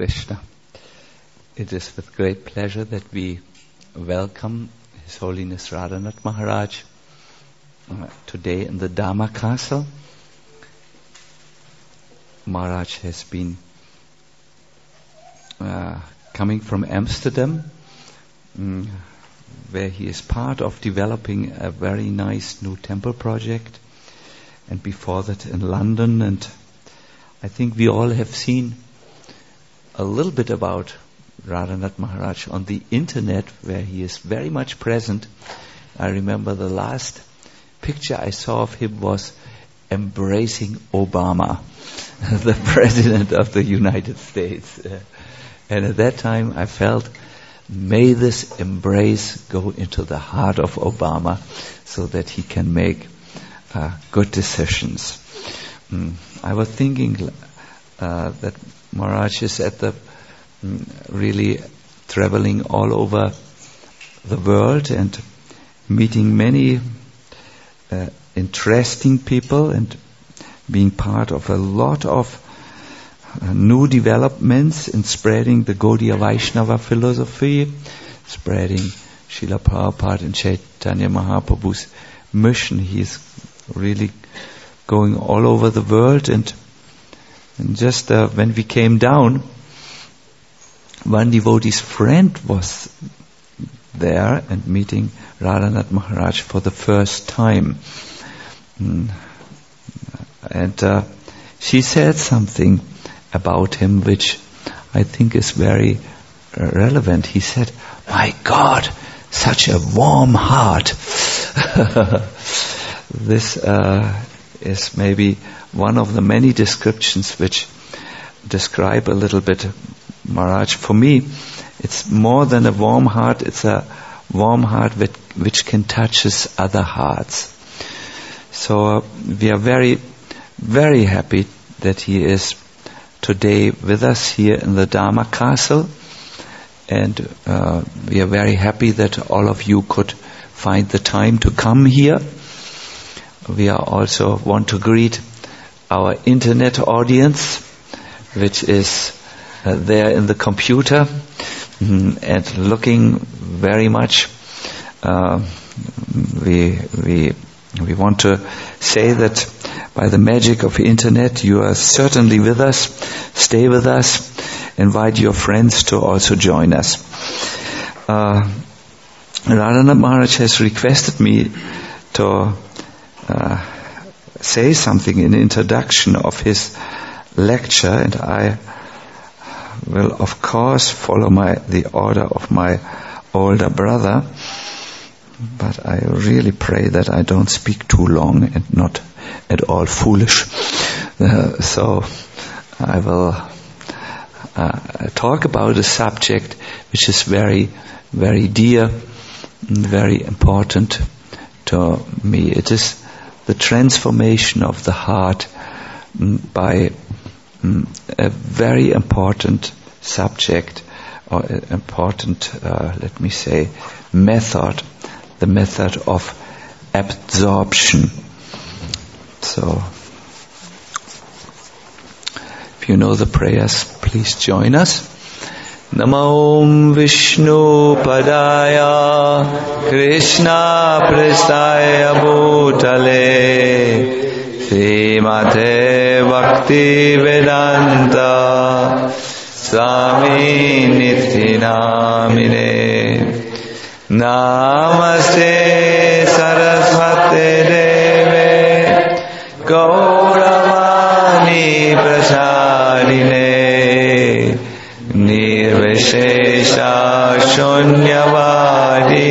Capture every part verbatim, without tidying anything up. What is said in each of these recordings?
Krishna. It is with great pleasure that we welcome His Holiness Radhanath Maharaj uh, today in the Dharma Castle. Maharaj has been uh, coming from Amsterdam, um, where he is part of developing a very nice new temple project, and before that in London. And I think we all have seen a little bit about Radhanath Maharaj on the internet, where he is very much present. I remember the last picture I saw of him was embracing Obama, the President of the United States. Uh, and at that time I felt, may this embrace go into the heart of Obama so that he can make uh, good decisions. Mm. I was thinking uh, that Maharaj is at the mm, really traveling all over the world and meeting many uh, interesting people and being part of a lot of uh, new developments in spreading the Gaudiya Vaishnava philosophy, spreading Srila Prabhupada and Chaitanya Mahaprabhu's mission. He is really going all over the world. And And just uh, when we came down, one devotee's friend was there and meeting Radhanath Maharaj for the first time. Mm. And uh, she said something about him which I think is very uh, relevant. He said, "My God, such a warm heart." This uh, is maybe one of the many descriptions which describe a little bit Maharaj. For me, it's more than a warm heart, it's a warm heart which, which can touch other hearts. So uh, we are very, very happy that he is today with us here in the Dharma Castle. And uh, we are very happy that all of you could find the time to come here. We are also want to greet our internet audience, which is uh, there in the computer mm, and looking very much. Uh, we we we want to say that by the magic of the internet, you are certainly with us. Stay with us. Invite your friends to also join us. Uh, Radhanath Maharaj has requested me to Uh, say something in introduction of his lecture, and I will of course follow my the order of my older brother, but I really pray that I don't speak too long and not at all foolish. Uh, so I will uh, talk about a subject which is very, very dear and very important to me. It is the transformation of the heart mm, by mm, a very important subject, or an important, uh, let me say, method, the method of absorption. So, if you know the prayers, please join us. Namo Vishnu Padaya Krishna Prestaya Bhutale Srimate Bhakti Vedanta Swami Niti Namine Namaste Saraswate Deve Gauravani Prasarine Nirvishesha Shunyavadi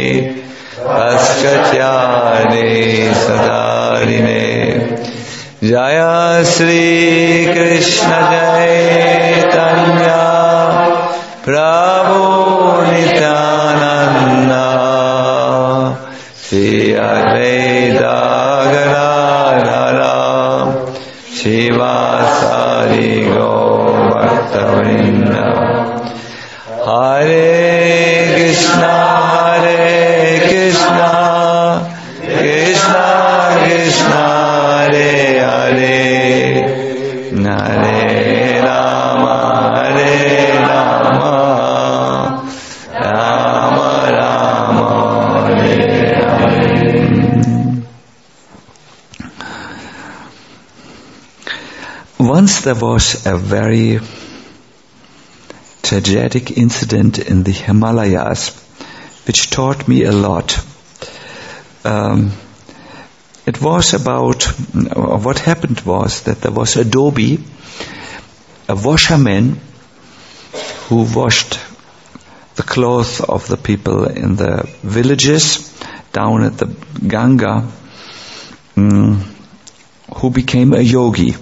Askatyane Sadarine Jaya Sri Krishna Chaitanya Prabhu Nityananda Sri Advaita Gadadhara Shivasari Govardhavrinda Hare Krishna, Hare Krishna, Krishna Krishna, Hare Hare, Hare Rama, once there was a very tragic incident in the Himalayas which taught me a lot. Um, it was about, what happened was that there was a dhobi, a washerman, who washed the clothes of the people in the villages down at the Ganga, um, who became a yogi.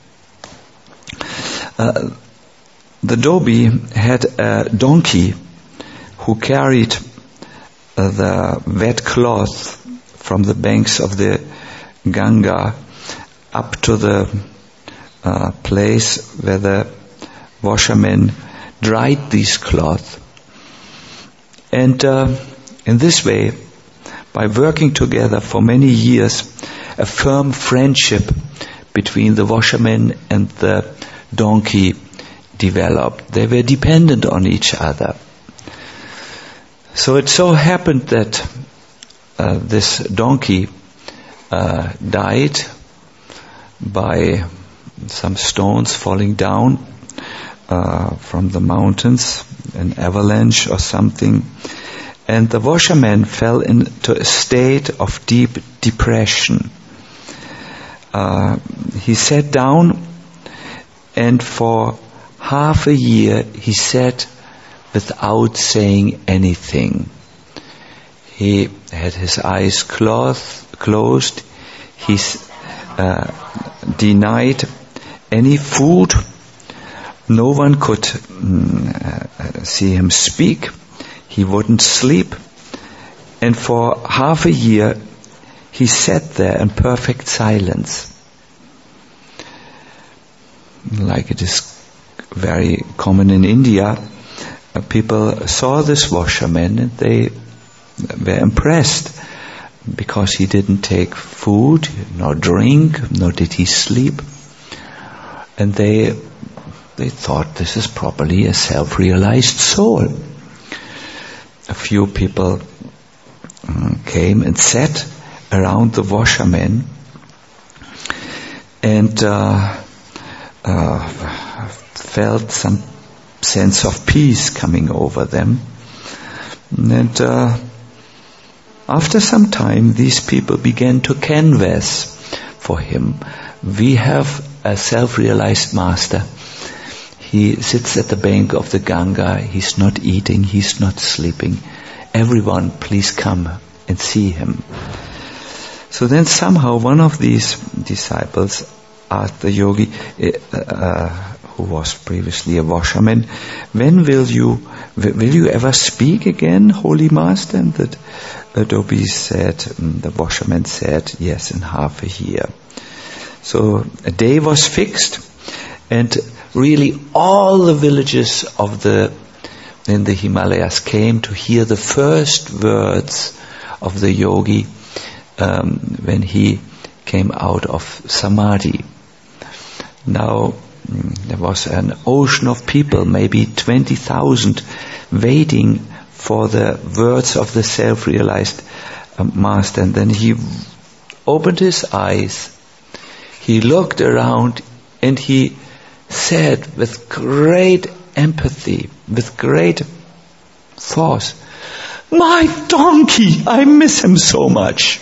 Uh, the dhobi had a donkey who carried uh, the wet cloth from the banks of the Ganga up to the uh, place where the washermen dried these cloths. And uh, in this way, by working together for many years, a firm friendship between the washermen and the donkey developed. They were dependent on each other. So it so happened that uh, this donkey uh, died by some stones falling down uh, from the mountains, an avalanche or something. And the washerman fell into a state of deep depression. Uh, he sat down, and for half a year he sat without saying anything. He had his eyes closed, closed. He uh, denied any food. No one could mm, uh, see him speak. He wouldn't sleep. And for half a year he sat there in perfect silence. Like it is very common in India, uh, people saw this washerman and they were impressed because he didn't take food, nor drink, nor did he sleep. And they they thought this is probably a self-realized soul. A few people um, came and sat around the washerman and uh, uh, felt some sense of peace coming over them. And uh, after some time, these people began to canvass for him. We have a self-realized master. He sits at the bank of the Ganga. He's not eating. He's not sleeping. Everyone, please come and see him. So then somehow one of these disciples asked the yogi, uh, who was previously a washerman, when will you, will you ever speak again, Holy Master? And the dhobi said, the washerman said, yes, in half a year. So a day was fixed, and really all the villages of the in the Himalayas came to hear the first words of the yogi um, when he came out of samadhi. Now there was an ocean of people, maybe twenty thousand, waiting for the words of the self-realized uh, master. And then he opened his eyes, he looked around, and he said with great empathy, with great force, "My donkey, I miss him so much."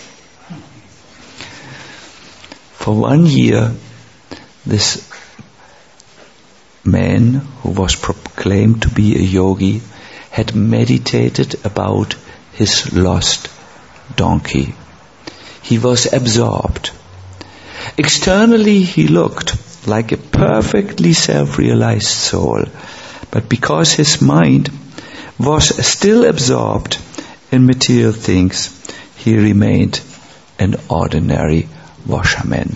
For one year, this man who was proclaimed to be a yogi had meditated about his lost donkey. He was absorbed. Externally he looked like a perfectly self-realized soul, but because his mind was still absorbed in material things, he remained an ordinary washerman.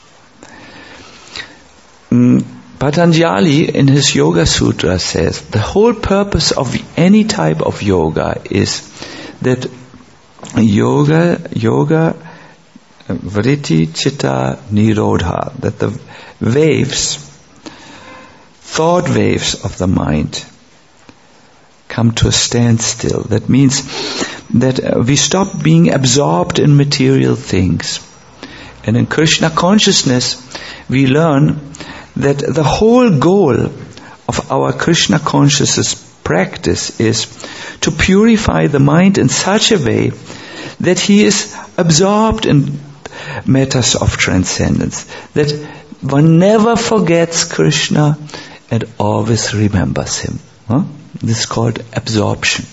Mm, Patanjali in his Yoga Sutra says the whole purpose of any type of yoga is that yoga, yoga, vritti, chitta, nirodha, that the waves, thought waves of the mind come to a standstill. That means that we stop being absorbed in material things. And in Krishna consciousness, we learn that the whole goal of our Krishna consciousness practice is to purify the mind in such a way that he is absorbed in matters of transcendence, that one never forgets Krishna and always remembers him. Huh? This is called absorption.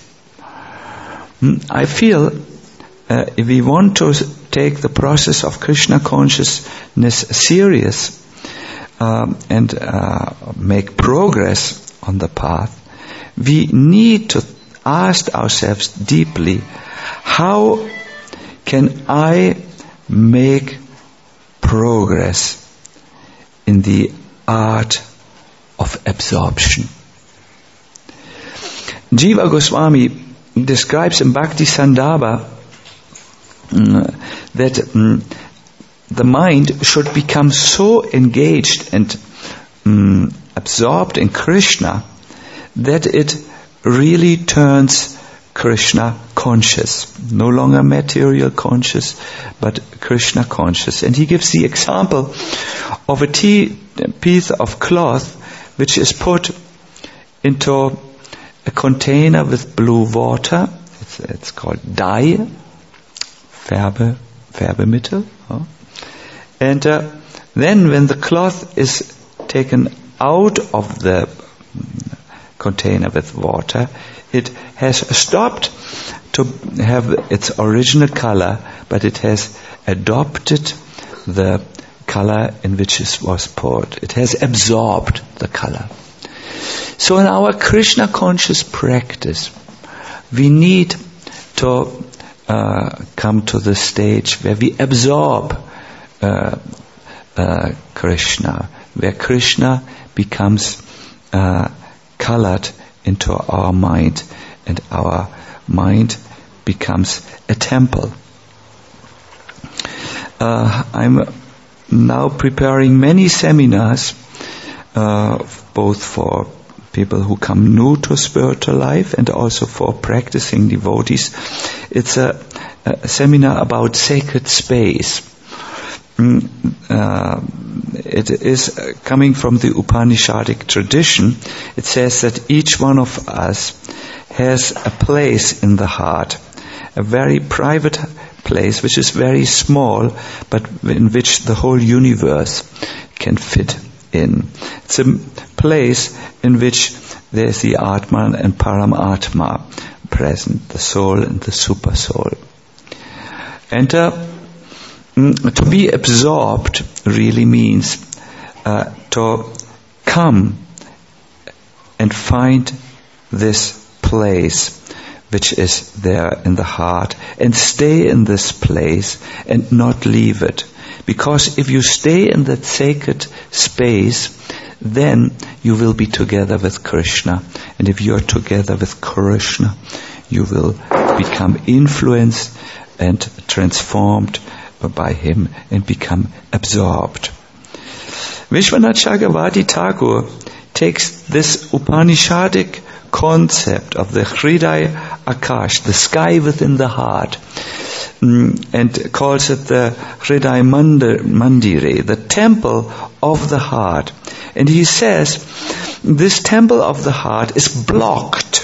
I feel uh, if we want to take the process of Krishna consciousness serious um, and uh, make progress on the path, we need to ask ourselves deeply, how can I make progress in the art of absorption? Jiva Goswami describes in Bhakti Sandarbha um, that um, the mind should become so engaged and um, absorbed in Krishna that it really turns Krishna conscious, no longer material conscious, but Krishna conscious. And he gives the example of a tea, piece of cloth which is put into a container with blue water. It's, it's called dye, Färbe, Färbemittel. Huh? And uh, then when the cloth is taken out of the container with water, it has stopped to have its original color, but it has adopted the color in which it was poured. It has absorbed the color. So in our Krishna conscious practice, we need to uh, come to the stage where we absorb uh, uh, Krishna, where Krishna becomes uh, colored into our mind, and our mind becomes a temple. Uh, I'm now preparing many seminars, uh, both for people who come new to spiritual life and also for practicing devotees. It's a, a seminar about sacred space. Mm, uh, it is coming from the Upanishadic tradition. It says that each one of us has a place in the heart, a very private place which is very small, but in which the whole universe can fit in. It's a place in which there is the Atman and Paramatma present, the soul and the super soul. And uh, to be absorbed really means uh, to come and find this place which is there in the heart and stay in this place and not leave it. Because if you stay in that sacred space, then you will be together with Krishna. And if you are together with Krishna, you will become influenced and transformed by him and become absorbed. Vishwanath Chakravarti Thakur takes this Upanishadic concept of the Hridaya Akash, the sky within the heart, and calls it the Hridaya Mandire, the temple of the heart. And he says, this temple of the heart is blocked,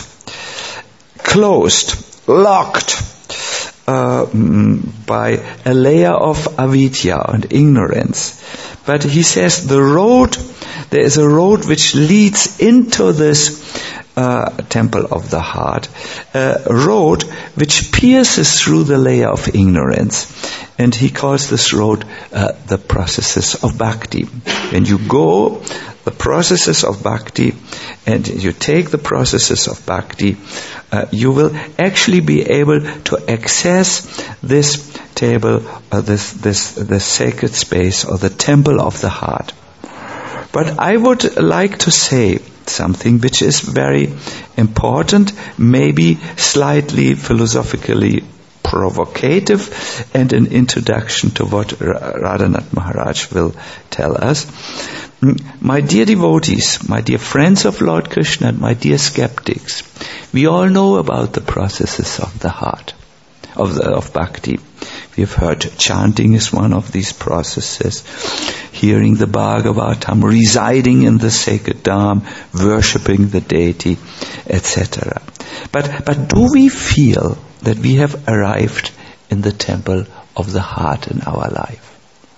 closed, locked, uh, by a layer of avidya and ignorance. But he says the road, there is a road which leads into this Uh, temple of the heart, a road which pierces through the layer of ignorance. And he calls this road uh, the processes of bhakti. When you go the processes of bhakti and you take the processes of bhakti, uh, you will actually be able to access this table, uh, this, this, this sacred space or the temple of the heart. But I would like to say something which is very important, maybe slightly philosophically provocative, and an introduction to what Radhanath Maharaj will tell us. My dear devotees, my dear friends of Lord Krishna, my dear skeptics, we all know about the processes of the heart, of, the, of bhakti. We've heard chanting is one of these processes. Hearing the Bhagavatam, residing in the sacred Dham, worshipping the deity, et cetera. But, but do we feel that we have arrived in the temple of the heart in our life?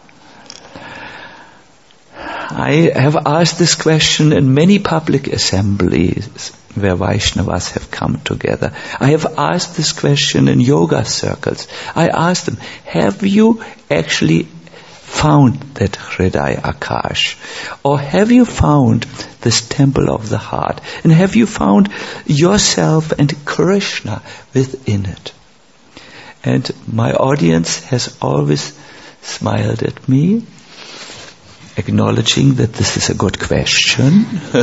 I have asked this question in many public assemblies where Vaishnavas have come together. I have asked this question in yoga circles. I asked them, have you actually found that Hriday Akash? Or have you found this temple of the heart? And have you found yourself and Krishna within it? And my audience has always smiled at me, acknowledging that this is a good question.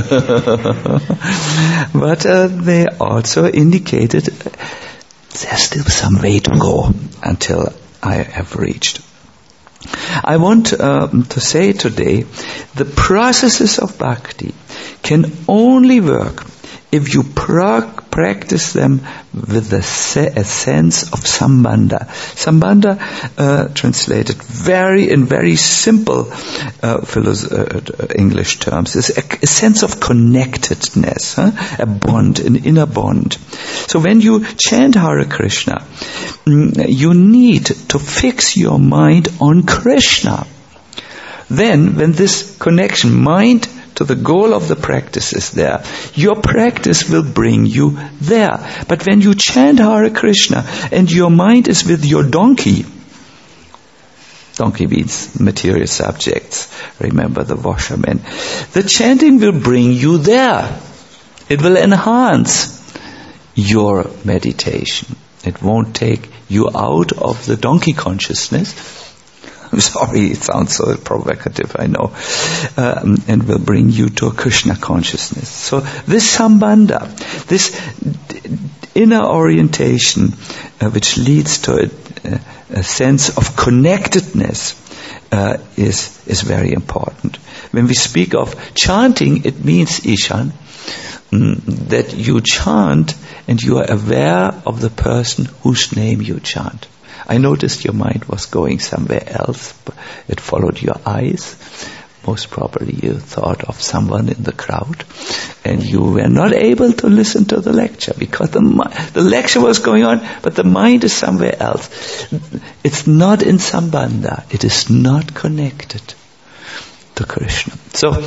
But uh, they also indicated there's still some way to go until I have reached. I want um, to say today, the processes of bhakti can only work if you pra- practice them with a, se- a sense of sambandha. Sambandha, uh, translated very in very simple uh, philosoph- uh, English terms, is a, a sense of connectedness, huh? A bond, an inner bond. So when you chant Hare Krishna, you need to fix your mind on Krishna. Then, when this connection, mind to the goal of the practice is there, your practice will bring you there. But when you chant Hare Krishna and your mind is with your donkey, donkey means material subjects, remember the washerman, the chanting will bring you there. It will enhance your meditation. It won't take you out of the donkey consciousness. I'm sorry, it sounds so provocative, I know. Um, and will bring you to a Krishna consciousness. So this sambandha, this d- inner orientation, uh, which leads to a, a sense of connectedness, uh, is is very important. When we speak of chanting, it means, Ishan, mm, that you chant and you are aware of the person whose name you chant. I noticed your mind was going somewhere else. It followed your eyes. Most probably you thought of someone in the crowd, and you were not able to listen to the lecture because the the lecture was going on, but the mind is somewhere else. It's not in sambandha. It is not connected to Krishna. So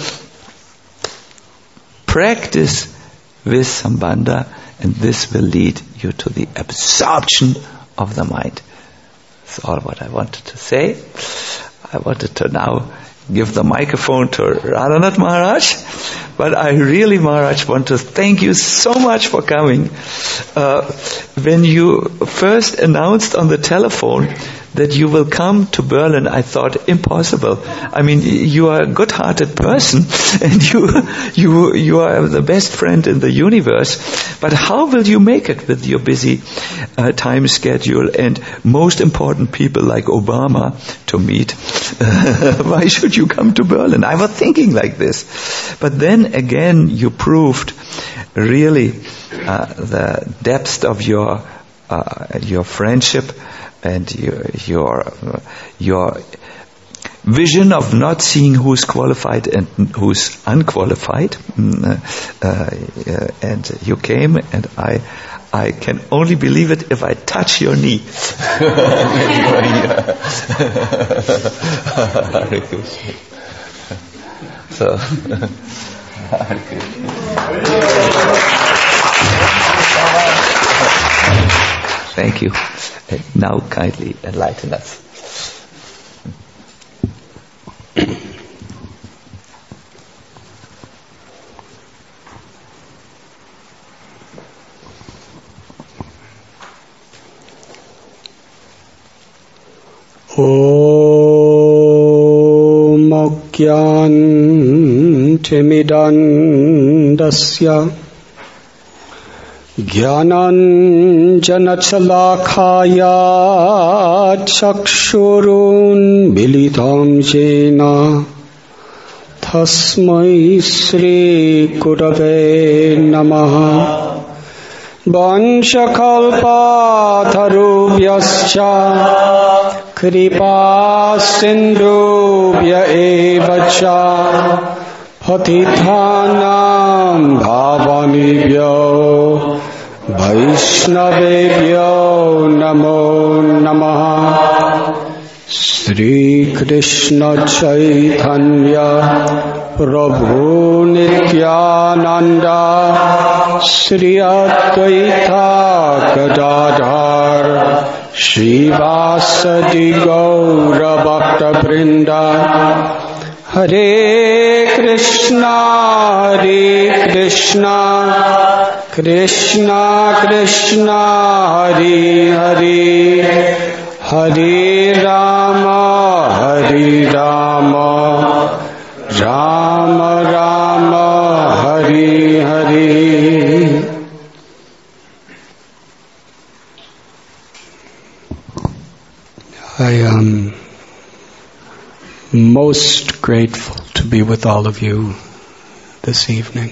practice with sambandha, and this will lead you to the absorption of the mind. That's all what I wanted to say. I wanted to now give the microphone to Radhanath Maharaj, but I really, Maharaj, want to thank you so much for coming. Uh, when you first announced on the telephone that you will come to Berlin, I thought, impossible. I mean, you are a good-hearted person, and you you you are the best friend in the universe. But how will you make it with your busy uh, time schedule and most important people like Obama to meet? Uh, why should you come to Berlin? I was thinking like this. But then again, you proved really uh, the depth of your uh, your friendship and your your uh, your vision of not seeing who's qualified and who's unqualified. Uh, uh, and you came, and I I can only believe it if I touch your knee. So, thank you. Now kindly enlighten us. Om Ajnantimidandasya Jnananjanachalakaya Chakshurun Militam Jena Tasmai Sri Gurave Namaha Vanchakalpatarubhyascha kripa sindhubhya eva cha patithanam bhavanibhyo vaishnavebhyo namo namaha. Shri Krishna Chaitanya Prabhu Nityananda Shri Advaita Gadadhar Shrivasadi Gaura Bhakta Vrinda. Hare Krishna Hare Krishna Krishna Krishna Hare Hare Hare Rama Hare Rama Rama Rama Hare Hare. I am most grateful to be with all of you this evening.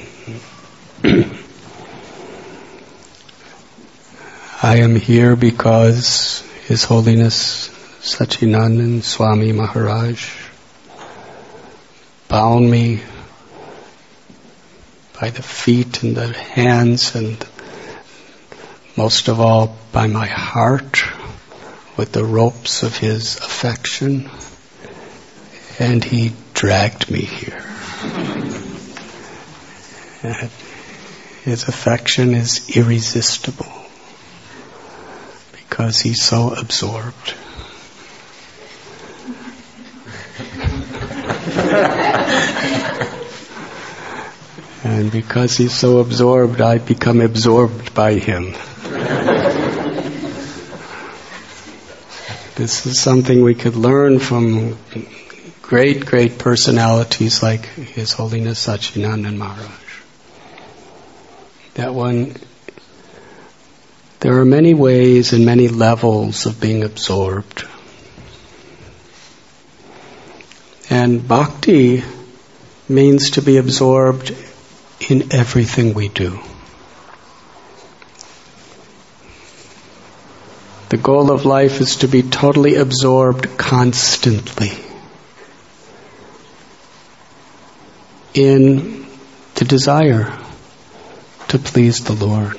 I am here because His Holiness Sachinandan Swami Maharaj bound me by the feet and the hands and most of all by my heart with the ropes of his affection, and he dragged me here. And his affection is irresistible because he's so absorbed. And because he's so absorbed, I become absorbed by him. This is something we could learn from great, great personalities like His Holiness Sachinandan Maharaj. That one, there are many ways and many levels of being absorbed. And bhakti means to be absorbed in everything we do. The goal of life is to be totally absorbed constantly in the desire to please the Lord.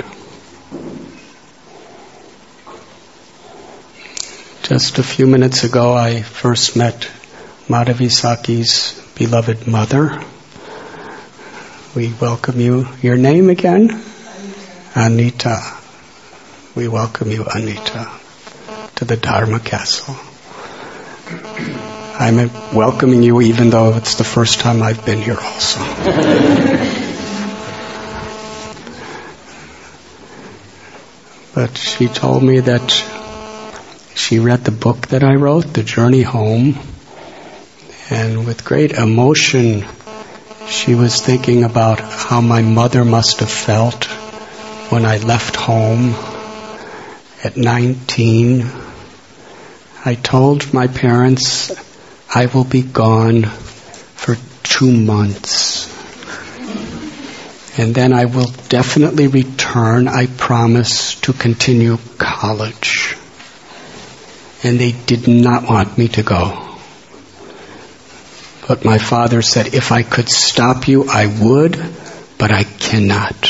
Just a few minutes ago, I first met Madhavi Saki's beloved mother. We welcome you. Your name again? Anita. We welcome you, Anita, to the Dharma Castle. I'm welcoming you even though it's the first time I've been here also. But she told me that she read the book that I wrote, The Journey Home, and with great emotion she was thinking about how my mother must have felt when I left home at nineteen. I told my parents I will be gone for two months. And then I will definitely return, I promise, to continue college. And they did not want me to go. But my father said, if I could stop you, I would, but I cannot.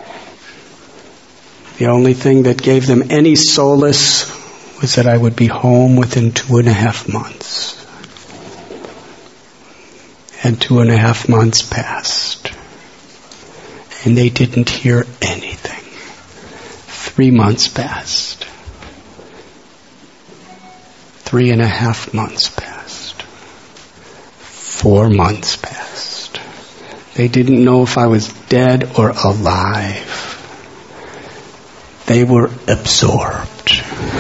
The only thing that gave them any solace was that I would be home within two and a half months. And two and a half months passed. And they didn't hear anything. Three months passed. Three and a half months passed. Four months passed. They didn't know if I was dead or alive. They were absorbed.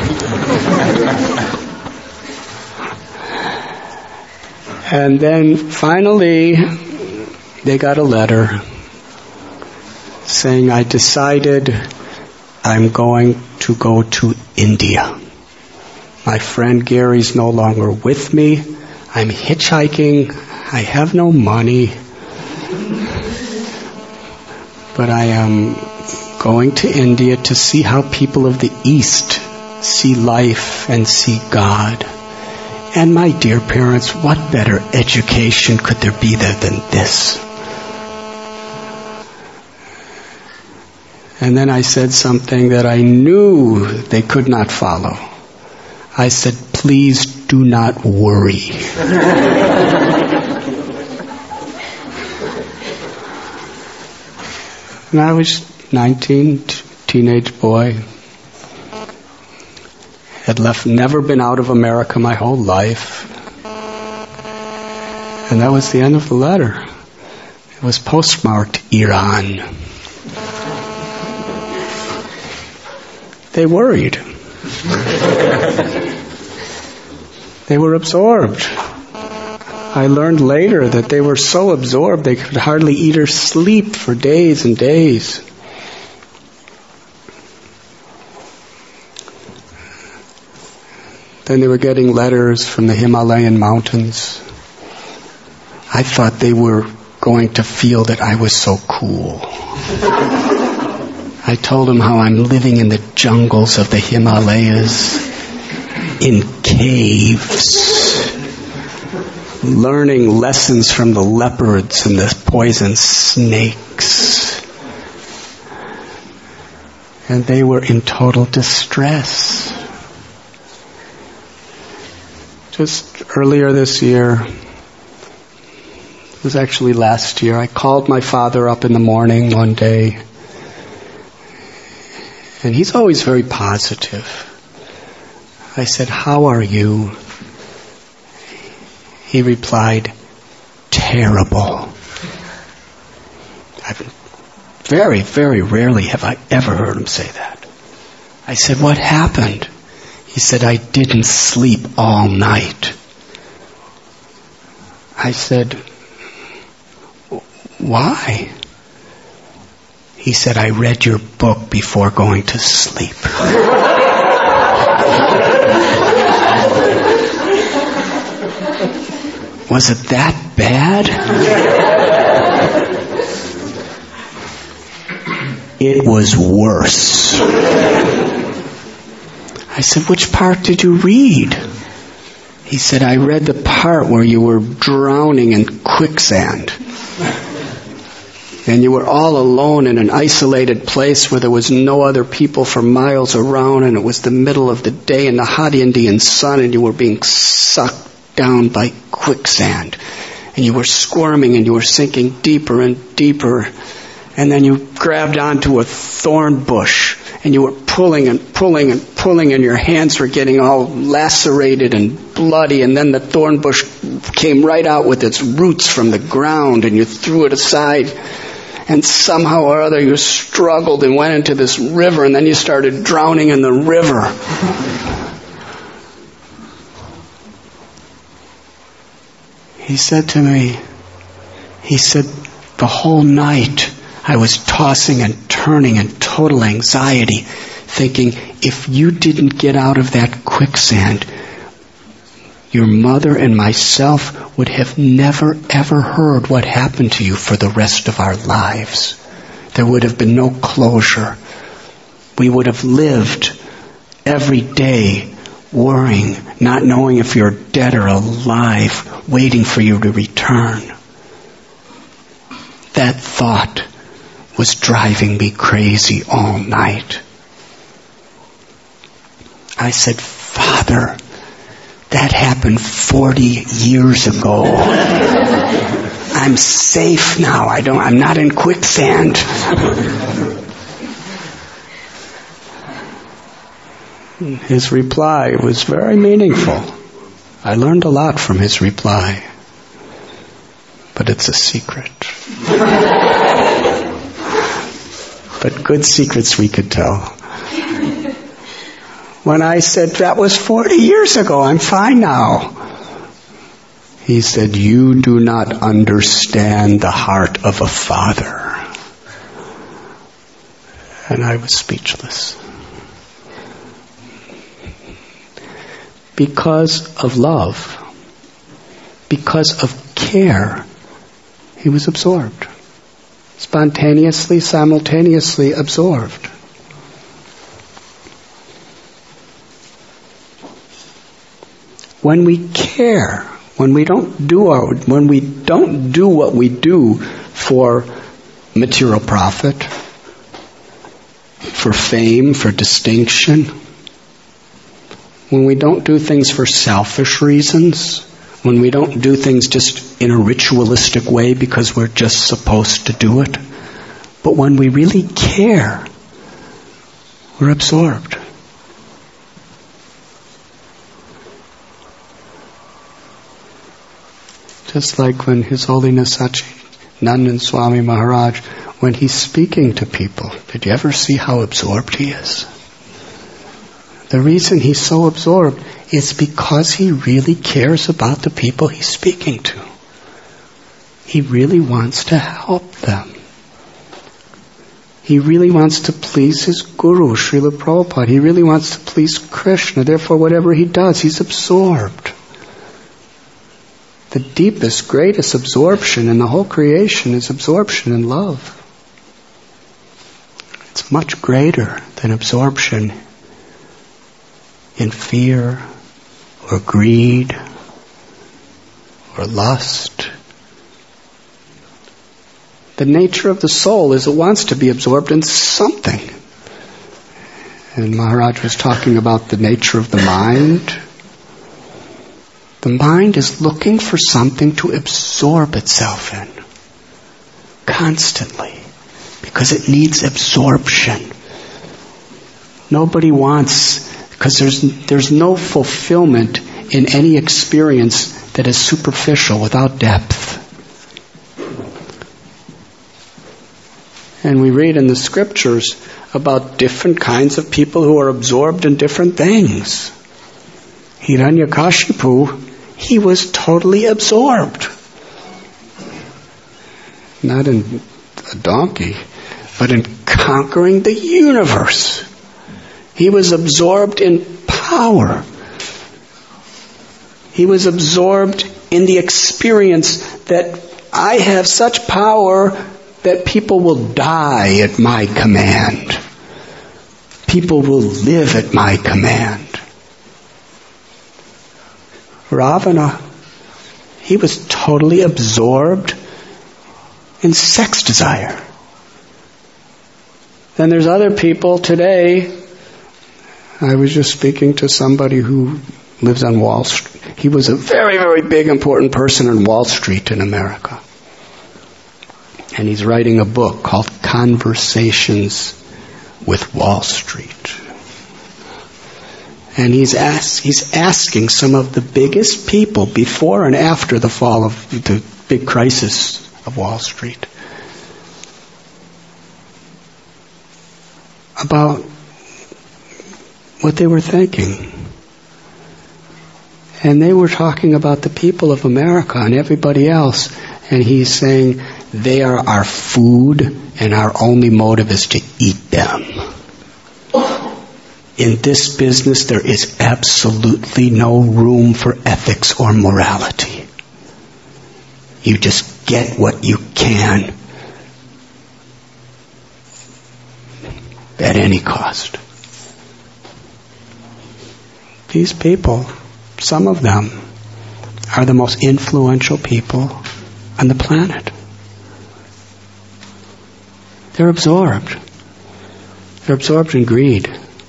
And then finally, they got a letter saying, I decided I'm going to go to India. My friend Gary's no longer with me. I'm hitchhiking. I have no money. But I am going to India to see how people of the East see life and see God. And my dear parents, what better education could there be there than this? And then I said something that I knew they could not follow. I said, please do not worry. And I was nineteen, t- teenage boy. Had left, never been out of America my whole life. And that was the end of the letter. It was postmarked Iran. They worried. They were absorbed. I learned later that they were so absorbed they could hardly eat or sleep for days and days. Then they were getting letters from the Himalayan mountains. I thought they were going to feel that I was so cool. I told them how I'm living in the jungles of the Himalayas, in caves, learning lessons from the leopards and the poison snakes. And they were in total distress. Just earlier this year, it was actually last year, I called my father up in the morning one day. And he's always very positive. I said, how are you? He replied, terrible. I've very, very rarely have I ever heard him say that. I said, what happened? He said, I didn't sleep all night. I said, why? He said, I read your book before going to sleep. Was it that bad? It was worse. I said, which part did you read? He said, I read the part where you were drowning in quicksand. And you were all alone in an isolated place where there was no other people for miles around, and it was the middle of the day in the hot Indian sun, and you were being sucked down by quicksand. And you were squirming and you were sinking deeper and deeper. And then you grabbed onto a thorn bush and you were pulling and pulling and pulling, and your hands were getting all lacerated and bloody, and then the thorn bush came right out with its roots from the ground, and you threw it aside. And somehow or other you struggled and went into this river, and then you started drowning in the river. He said to me, he said, the whole night I was tossing and turning in total anxiety, thinking, if you didn't get out of that quicksand, your mother and myself would have never ever heard what happened to you for the rest of our lives. There would have been no closure. We would have lived every day worrying, not knowing if you're dead or alive, waiting for you to return. That thought was driving me crazy all night. I said, Father, that happened forty years ago. I'm safe now. I don't, I'm not in quicksand. His reply was very meaningful. I learned a lot from his reply. But it's a secret. But good secrets we could tell. When I said, that was forty years ago, I'm fine now. He said, you do not understand the heart of a father. And I was speechless. Because of love, because of care, he was absorbed. spontaneously, simultaneously absorbed. When we care, when we don't do our, when we don't do what we do for material profit, for fame, for distinction, when we don't do things for selfish reasons, when we don't do things just in a ritualistic way because we're just supposed to do it, but when we really care, we're absorbed. Just like when His Holiness Sachidanand Swami Maharaj, when he's speaking to people, did you ever see how absorbed he is? The reason he's so absorbed is because he really cares about the people he's speaking to. He really wants to help them. He really wants to please his guru, Srila Prabhupada. He really wants to please Krishna. Therefore, whatever he does, he's absorbed. The deepest, greatest absorption in the whole creation is absorption in love. It's much greater than absorption in fear or greed or lust. The nature of the soul is it wants to be absorbed in something. And Maharaj was talking about the nature of the mind. The mind is looking for something to absorb itself in constantly because it needs absorption. Nobody wants, because there's there's no fulfillment in any experience that is superficial without depth. And we read in the scriptures about different kinds of people who are absorbed in different things. Hiranyakashipu, he was totally absorbed. Not in a donkey, but in conquering the universe. He was absorbed in power. He was absorbed in the experience that I have such power that people will die at my command. People will live at my command. Ravana, he was totally absorbed in sex desire. Then there's other people today. I was just speaking to somebody who lives on Wall Street. He was a very, very big, important person on Wall Street in America. And he's writing a book called Conversations with Wall Street. And he's ask, he's asking some of the biggest people before and after the fall of the big crisis of Wall Street about what they were thinking. And they were talking about the people of America and everybody else. And he's saying, they are our food and our only motive is to eat them. In this business, there is absolutely no room for ethics or morality. You just get what you can at any cost. These people, some of them, are the most influential people on the planet. They're absorbed. They're absorbed in greed.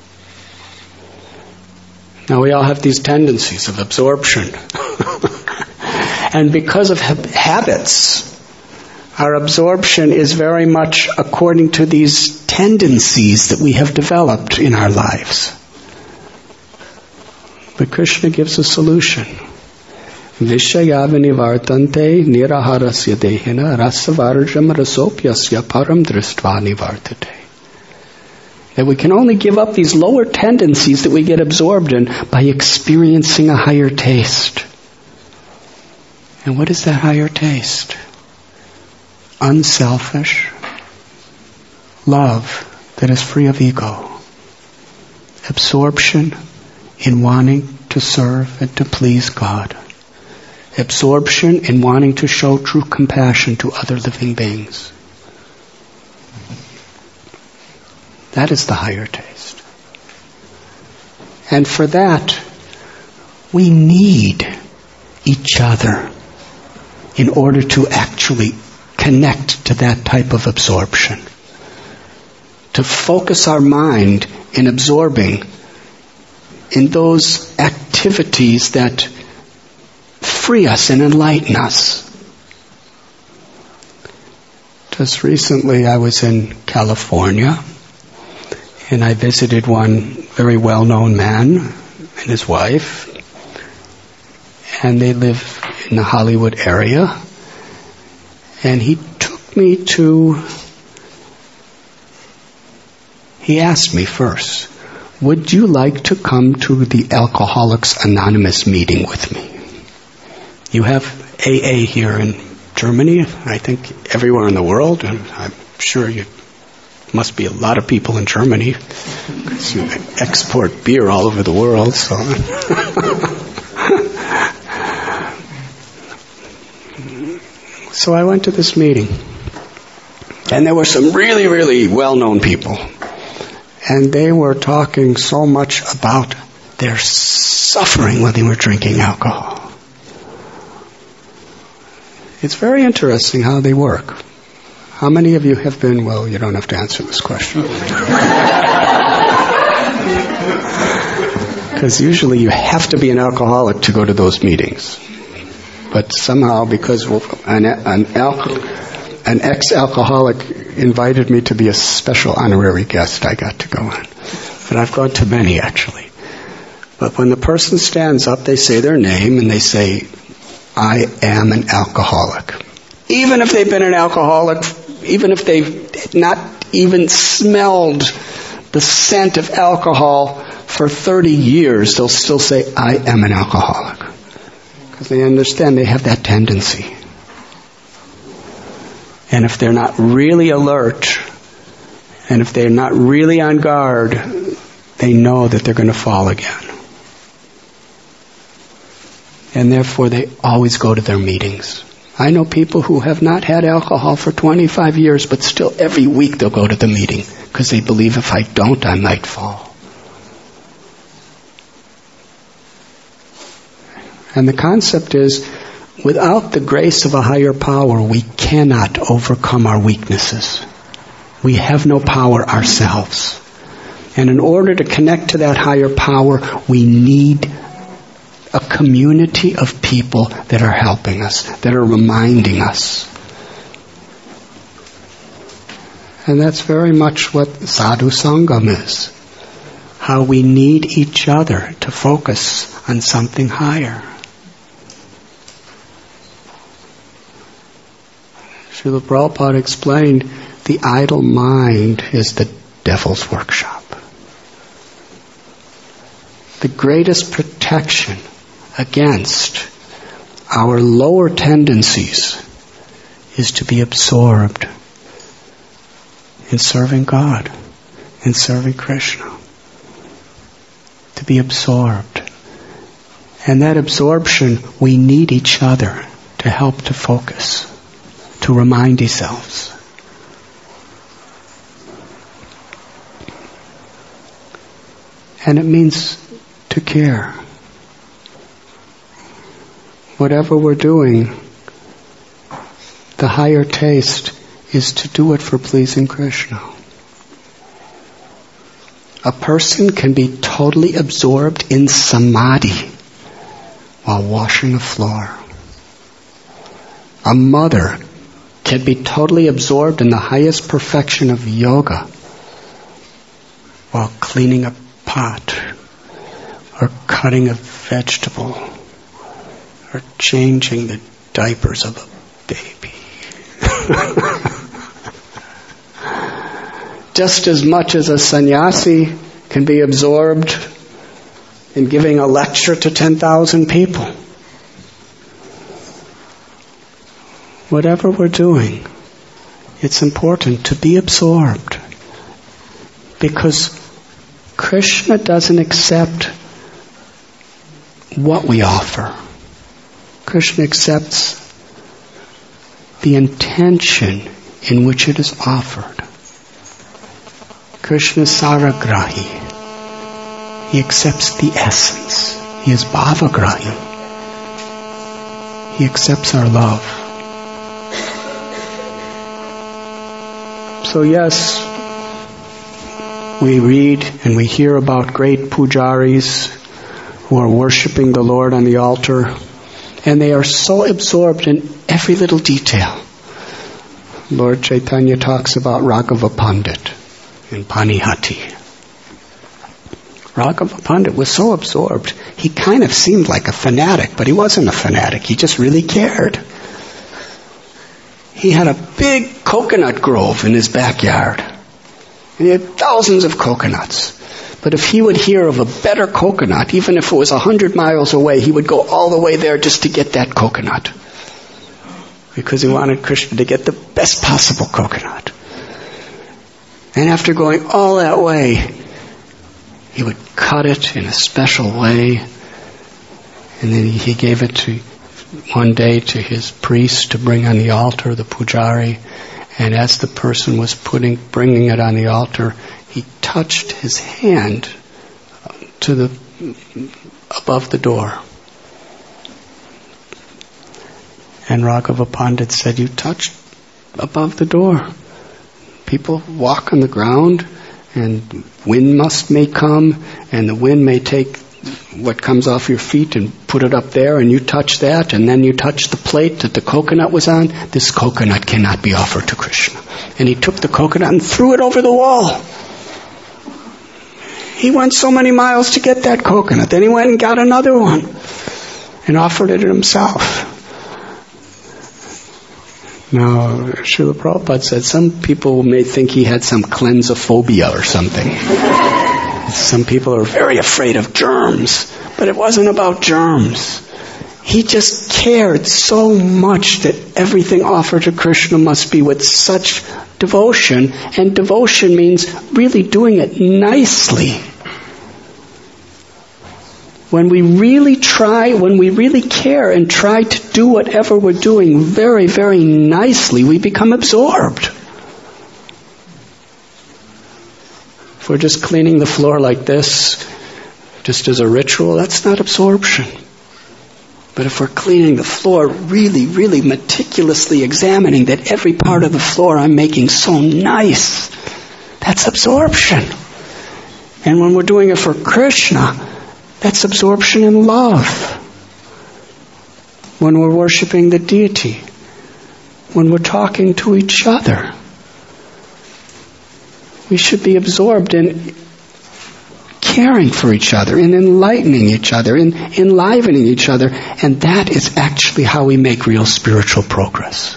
Now we all have these tendencies of absorption. And because of ha- habits, our absorption is very much according to these tendencies that we have developed in our lives. But Krishna gives a solution. Vishayavinivartante niraharasya dehina rasavarjam rasopyasya param dristva nivartate. That we can only give up these lower tendencies that we get absorbed in by experiencing a higher taste. And what is that higher taste? Unselfish love that is free of ego. Absorption in wanting to serve and to please God. Absorption in wanting to show true compassion to other living beings. That is the higher taste. And for that, we need each other in order to actually connect to that type of absorption. To focus our mind in absorbing in those activities that free us and enlighten us. Just recently I was in California and I visited one very well-known man and his wife, and they live in the Hollywood area, and he took me to, he asked me first, would you like to come to the Alcoholics Anonymous meeting with me? You have A A here in Germany, I think everywhere in the world, and I'm sure you must be a lot of people in Germany because you export beer all over the world. So, so I went to this meeting, and there were some really, really well-known people, and they were talking so much about their suffering when they were drinking alcohol. It's very interesting how they work. How many of you have been, well, you don't have to answer this question. Because usually you have to be an alcoholic to go to those meetings. But somehow, because an, an, alco- an ex-alcoholic invited me to be a special honorary guest, I got to go on. But I've gone to many, actually. But when the person stands up, they say their name and they say, I am an alcoholic. Even if they've been an alcoholic, even if they've not even smelled the scent of alcohol for thirty years, they'll still say, I am an alcoholic. Because they understand they have that tendency. And if they're not really alert, and if they're not really on guard, they know that they're going to fall again. And therefore they always go to their meetings. I know people who have not had alcohol for twenty-five years, but still every week they'll go to the meeting because they believe if I don't, I might fall. And the concept is, without the grace of a higher power, we cannot overcome our weaknesses. We have no power ourselves. And in order to connect to that higher power, we need a community of people that are helping us, that are reminding us. And that's very much what Sadhu Sangam is. How we need each other to focus on something higher. Srila Prabhupada explained, the idle mind is the devil's workshop. The greatest protection against our lower tendencies is to be absorbed in serving God, in serving Krishna. To be absorbed. And that absorption, we need each other to help to focus, to remind ourselves. And it means to care. Whatever we're doing, the higher taste is to do it for pleasing Krishna. A person can be totally absorbed in samadhi while washing a floor. A mother can be totally absorbed in the highest perfection of yoga while cleaning a pot or cutting a vegetable or changing the diapers of a baby. Just as much as a sannyasi can be absorbed in giving a lecture to ten thousand people. Whatever we're doing, it's important to be absorbed. Because Krishna doesn't accept what we offer. Krishna accepts the intention in which it is offered. Krishna Saragrahi. He accepts the essence. He is Bhavagrahi. He accepts our love. So yes, we read and we hear about great pujaris who are worshipping the Lord on the altar, and they are so absorbed in every little detail. Lord Chaitanya talks about Raghava Pandit in Panihati. Raghava Pandit was so absorbed, he kind of seemed like a fanatic, but he wasn't a fanatic. He just really cared. He had a big coconut grove in his backyard. And he had thousands of coconuts. But if he would hear of a better coconut, even if it was a hundred miles away, he would go all the way there just to get that coconut. Because he wanted Krishna to get the best possible coconut. And after going all that way, he would cut it in a special way. And then he gave it to one day to his priest to bring on the altar, the pujari. And as the person was putting, bringing it on the altar, he touched his hand to the, above the door. And Raghava Pandit said, "You touched above the door. People walk on the ground, and wind must may come, and the wind may take what comes off your feet and put it up there, and you touch that, and then you touch the plate that the coconut was on. This coconut cannot be offered to Krishna." And he took the coconut and threw it over the wall. He went so many miles to get that coconut. Then he went and got another one and offered it himself. Now, Srila Prabhupada said some people may think he had some cleansophobia or something. Some people are very afraid of germs, but it wasn't about germs. He just cared so much that everything offered to Krishna must be with such devotion, and devotion means really doing it nicely. When we really try, when we really care and try to do whatever we're doing very, very nicely, we become absorbed. If we're just cleaning the floor like this, just as a ritual, that's not absorption. But if we're cleaning the floor, really, really meticulously examining that every part of the floor I'm making so nice, that's absorption. And when we're doing it for Krishna, that's absorption in love. When we're worshiping the deity, when we're talking to each other, we should be absorbed in caring for each other, in enlightening each other, in enlivening each other, and that is actually how we make real spiritual progress.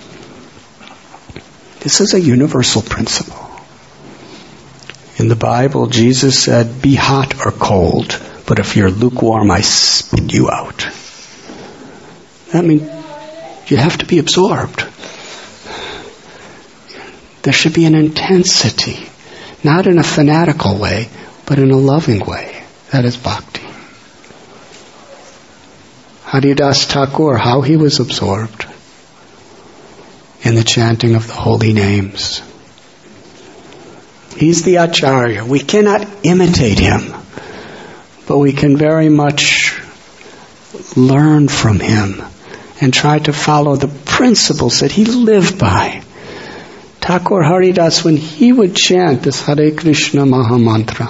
This is a universal principle. In the Bible, Jesus said, "Be hot or cold, but if you're lukewarm, I spit you out." That means you have to be absorbed. There should be an intensity, not in a fanatical way, but in a loving way. That is bhakti. Haridas Thakur, how he was absorbed in the chanting of the holy names. He's the Acharya. We cannot imitate him, but we can very much learn from him and try to follow the principles that he lived by. Thakur Haridas, when he would chant this Hare Krishna Maha Mantra,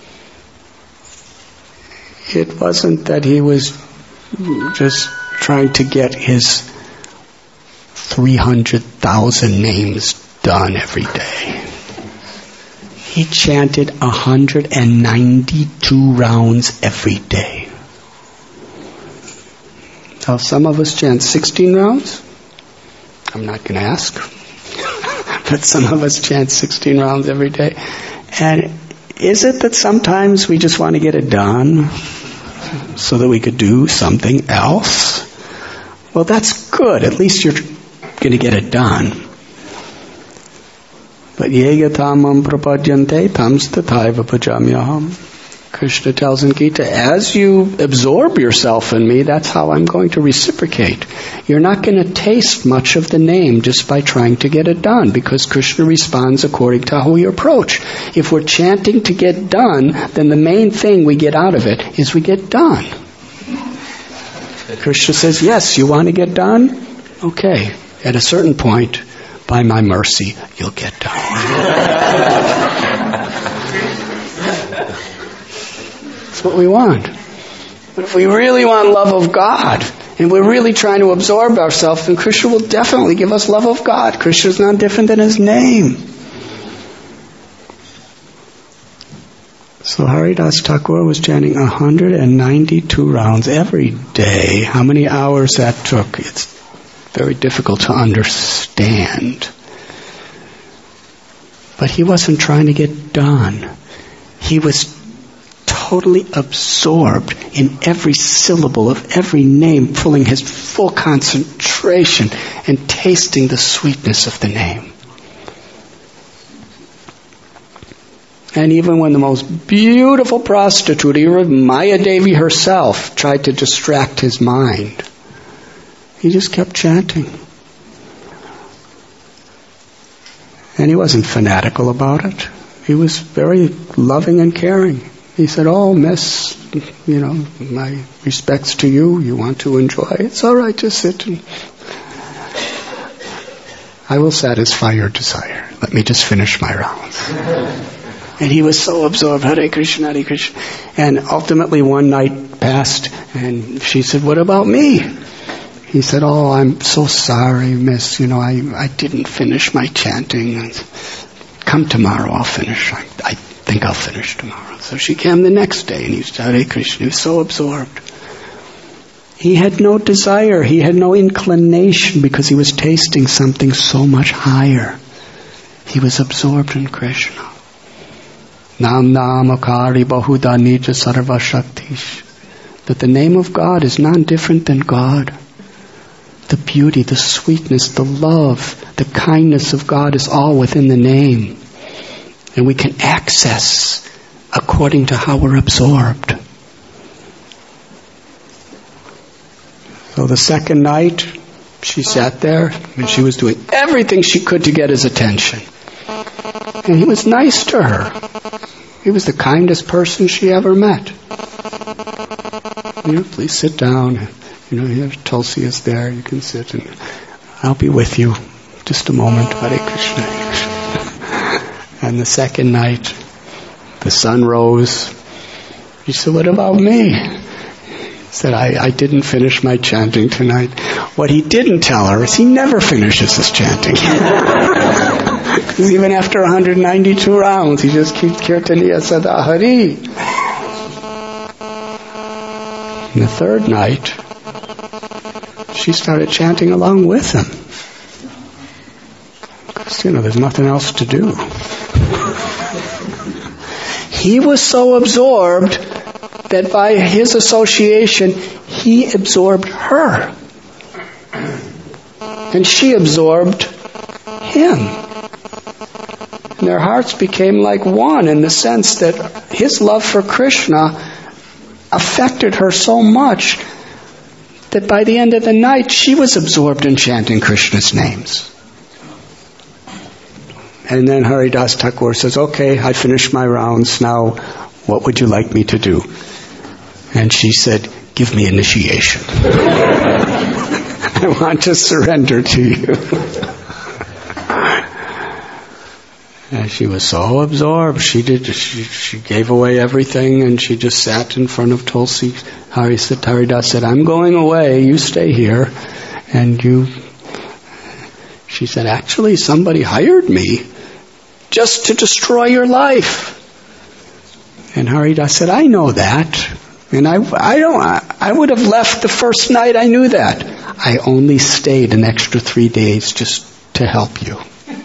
it wasn't that he was just trying to get his three hundred thousand names done every day. He chanted one hundred ninety-two rounds every day. Now some of us chant sixteen rounds. I'm not going to ask. But some of us chant sixteen rounds every day. And is it that sometimes we just want to get it done so that we could do something else? Well, that's good. At least you're going to get it done. But yega tamam prapadyante tam stataiva pajamyaham. Krishna tells in Gita, as you absorb yourself in me, that's how I'm going to reciprocate. You're not going to taste much of the name just by trying to get it done, because Krishna responds according to how we approach. If we're chanting to get done, then the main thing we get out of it is we get done. Krishna says, yes, you want to get done? Okay. At a certain point, by my mercy, you'll get done. That's what we want. But if we really want love of God, and we're really trying to absorb ourselves, then Krishna will definitely give us love of God. Krishna is not different than His name. So Haridas Thakur was chanting one hundred ninety-two rounds every day. How many hours that took, it's very difficult to understand. But he wasn't trying to get done. He was totally absorbed in every syllable of every name, pulling his full concentration and tasting the sweetness of the name. And even when the most beautiful prostitute, even Maya Devi herself, tried to distract his mind, he just kept chanting. And he wasn't fanatical about it. He was very loving and caring. He said, oh, miss, you know, my respects to you. You want to enjoy. It's all right, just sit. And I will satisfy your desire. Let me just finish my rounds. And he was so absorbed, Hare Krishna, Hare Krishna. And ultimately one night passed, and she said, what about me? He said, oh, I'm so sorry, miss. You know, I, I didn't finish my chanting. Come tomorrow, I'll finish. I, I think I'll finish tomorrow. So she came the next day, and he said, Hare Krishna. He was so absorbed. He had no desire. He had no inclination, because he was tasting something so much higher. He was absorbed in Krishna. Nam namakari bahuda nija sarva shaktish. That the name of God is not different than God. The beauty, the sweetness, the love, the kindness of God is all within the name. And we can access according to how we're absorbed. So the second night, she sat there and she was doing everything she could to get his attention. And he was nice to her. He was the kindest person she ever met. You know, please sit down. You know, here Tulsi is there. You can sit, and I'll be with you. Just a moment. Hare Krishna, Hare Krishna. And the second night, the sun rose. He said, what about me? He said, I, I didn't finish my chanting tonight. What he didn't tell her is he never finishes his chanting. Because even after one hundred ninety-two rounds, he just keeps Kirtaniya Sada Hari. And the third night, she started chanting along with him. Because, you know, there's nothing else to do. He was so absorbed that by his association, he absorbed her. And she absorbed him. And their hearts became like one, in the sense that his love for Krishna affected her so much that by the end of the night, she was absorbed in chanting Krishna's names. And then Haridas Thakur says, okay, I finished my rounds. Now, what would you like me to do? And she said, give me initiation. I want to surrender to you. And she was so absorbed. She did. She, she gave away everything, and she just sat in front of Tulsi. Haridas said, I'm going away. You stay here. And you... She said, actually, somebody hired me just to destroy your life. And Haridas said, I know that. And I, I don't, I, I would have left the first night I knew that. I only stayed an extra three days just to help you.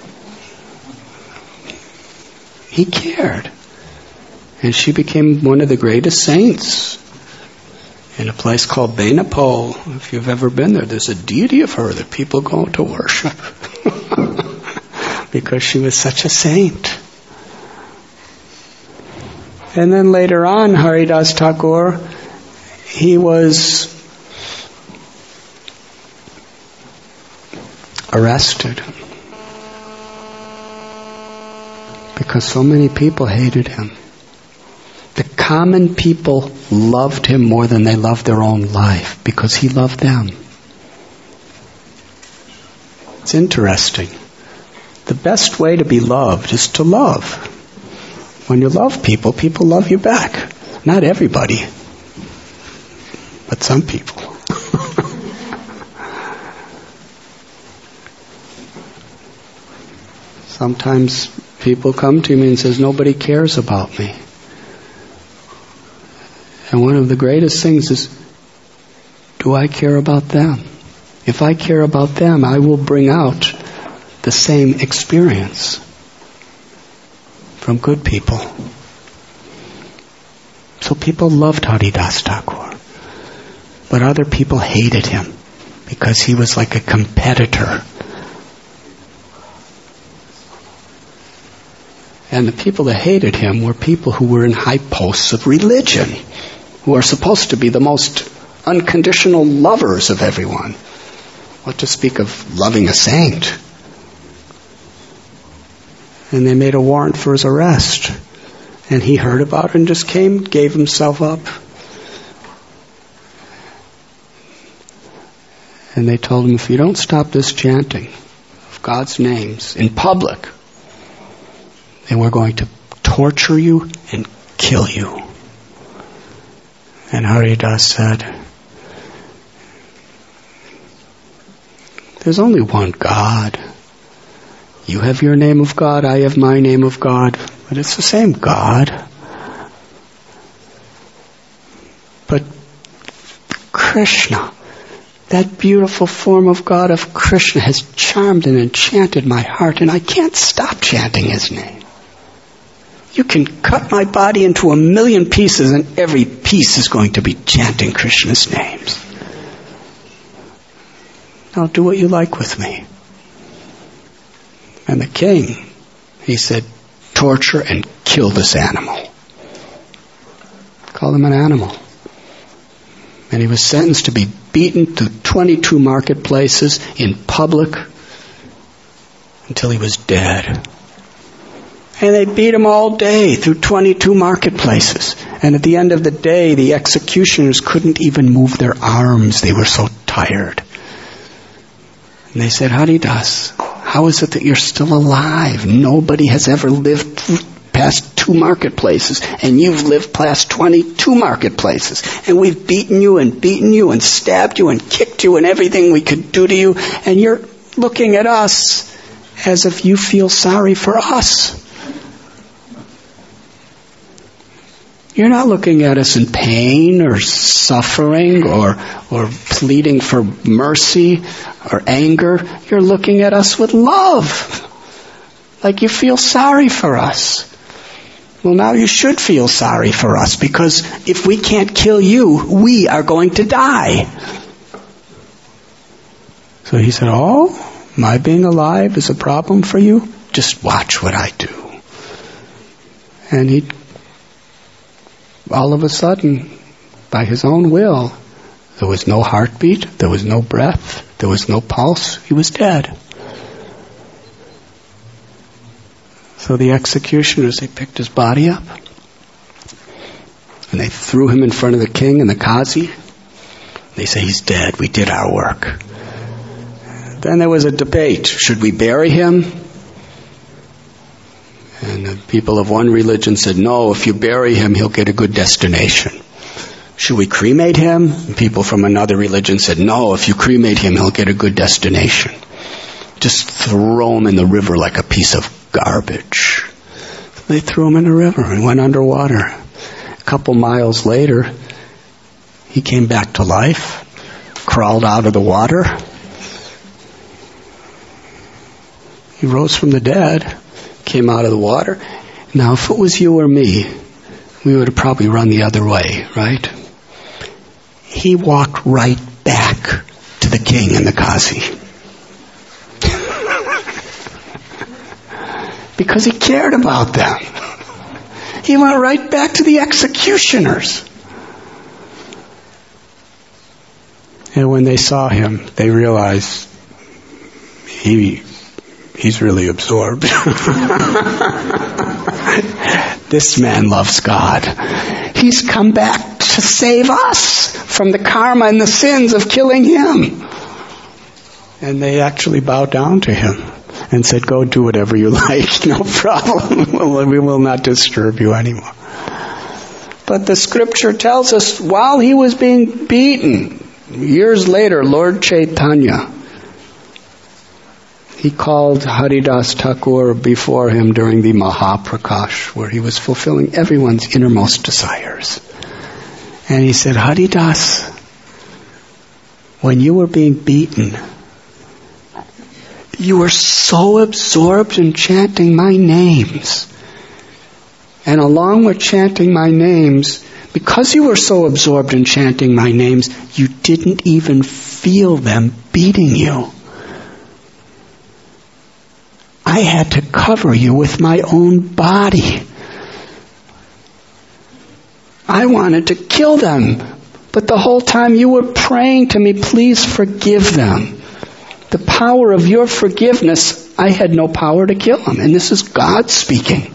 He cared. And she became one of the greatest saints in a place called Benapole. If you've ever been there, there's a deity of her that people go to worship. Because she was such a saint. And then later on, Haridas Thakur, he was arrested because so many people hated him. The common people loved him more than they loved their own life because he loved them. It's interesting. The best way to be loved is to love. When you love people, people love you back. Not everybody, but some people. Sometimes people come to me and says, nobody cares about me. And one of the greatest things is, do I care about them? If I care about them, I will bring out the same experience from good people. So people loved Haridas Thakur, but other people hated him because he was like a competitor. And the people that hated him were people who were in high posts of religion, who are supposed to be the most unconditional lovers of everyone. What to speak of loving a saint? And they made a warrant for his arrest. And he heard about it and just came, gave himself up. And they told him, if you don't stop this chanting of God's names in public, then we're going to torture you and kill you. And Haridas said, there's only one God. You have your name of God, I have my name of God, but it's the same God. But Krishna, that beautiful form of God of Krishna has charmed and enchanted my heart, and I can't stop chanting his name. You can cut my body into a million pieces and every piece is going to be chanting Krishna's names. Now do what you like with me. And the king, he said, torture and kill this animal. Call him an animal. And he was sentenced to be beaten to twenty-two marketplaces in public until he was dead. And they beat him all day through twenty-two marketplaces. And at the end of the day, the executioners couldn't even move their arms. They were so tired. And they said, Haridas, how is it that you're still alive? Nobody has ever lived past two marketplaces. And you've lived past twenty-two marketplaces. And we've beaten you and beaten you and stabbed you and kicked you and everything we could do to you. And you're looking at us as if you feel sorry for us. You're not looking at us in pain or suffering or or pleading for mercy or anger. You're looking at us with love. Like you feel sorry for us. Well, now you should feel sorry for us because if we can't kill you, we are going to die. So he said, oh, my being alive is a problem for you? Just watch what I do. And he all of a sudden, by his own will, there was no heartbeat, there was no breath, there was no pulse. He was dead. So the executioners, they picked his body up and they threw him in front of the king and the Qazi. They say, he's dead. We did our work. Then there was a debate. Should we bury him? And the people of one religion said, no, if you bury him, he'll get a good destination. Should we cremate him? And people from another religion said, no, if you cremate him, he'll get a good destination. Just throw him in the river like a piece of garbage. So they threw him in the river and went underwater. A couple miles later, he came back to life, crawled out of the water. He rose from the dead. Came out of the water. Now, if it was you or me, we would have probably run the other way, right? He walked right back to the king and the Qazi. because he cared about them. He went right back to the executioners. And when they saw him, they realized he he's really absorbed. This man loves God. He's come back to save us from the karma and the sins of killing him. And they actually bowed down to him and said, go do whatever you like, no problem. We will not disturb you anymore. But the scripture tells us while he was being beaten, years later, Lord Chaitanya, he called Haridas Thakur before him during the Mahaprakash, where he was fulfilling everyone's innermost desires. And he said, Haridas, when you were being beaten, you were so absorbed in chanting my names. And along with chanting my names, because you were so absorbed in chanting my names, you didn't even feel them beating you. I had to cover you with my own body. I wanted to kill them, but the whole time you were praying to me, please forgive them. The power of your forgiveness, I had no power to kill them. And this is God speaking.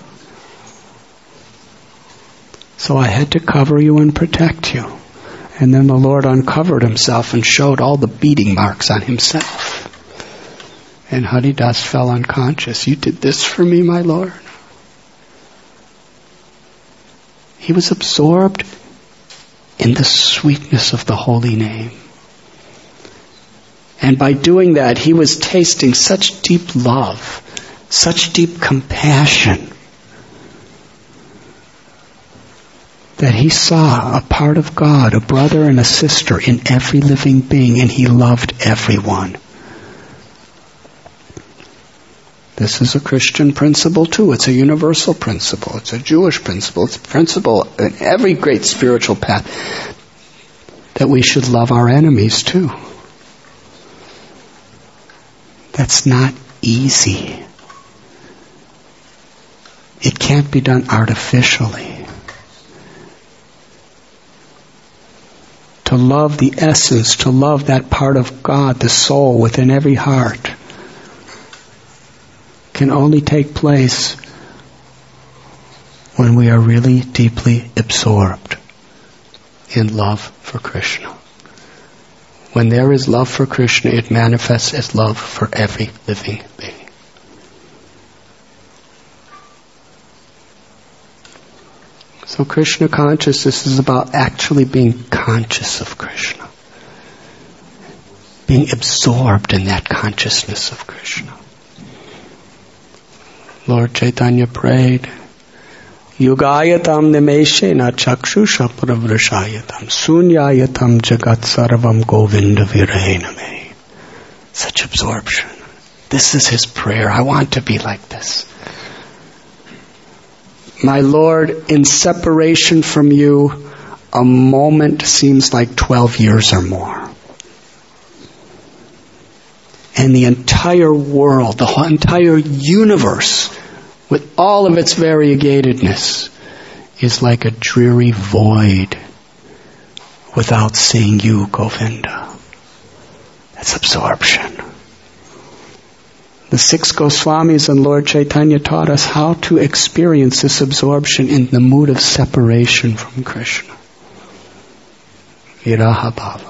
So I had to cover you and protect you. And then the Lord uncovered himself and showed all the beating marks on himself. And Haridas fell unconscious. You did this for me, my Lord? He was absorbed in the sweetness of the holy name. And by doing that, he was tasting such deep love, such deep compassion, that he saw a part of God, a brother and a sister in every living being, and he loved everyone. This is a Christian principle too. It's a universal principle. It's a Jewish principle. It's a principle in every great spiritual path that we should love our enemies too. That's not easy. It can't be done artificially. To love the essence, to love that part of God, the soul within every heart, can only take place when we are really deeply absorbed in love for Krishna. When there is love for Krishna, it manifests as love for every living being. So Krishna consciousness is about actually being conscious of Krishna. Being absorbed in that consciousness of Krishna. Lord Chaitanya prayed, Yugayatam nimeshena chakshusha pravrashayatam sunyayatam jagat sarvam govinda virahename. Such absorption. This is his prayer. I want to be like this. My Lord, in separation from you, a moment seems like twelve years or more. And the entire world, the whole entire universe, with all of its variegatedness, is like a dreary void without seeing you, Govinda. That's absorption. The six Goswamis and Lord Chaitanya taught us how to experience this absorption in the mood of separation from Krishna. Viraha bhava.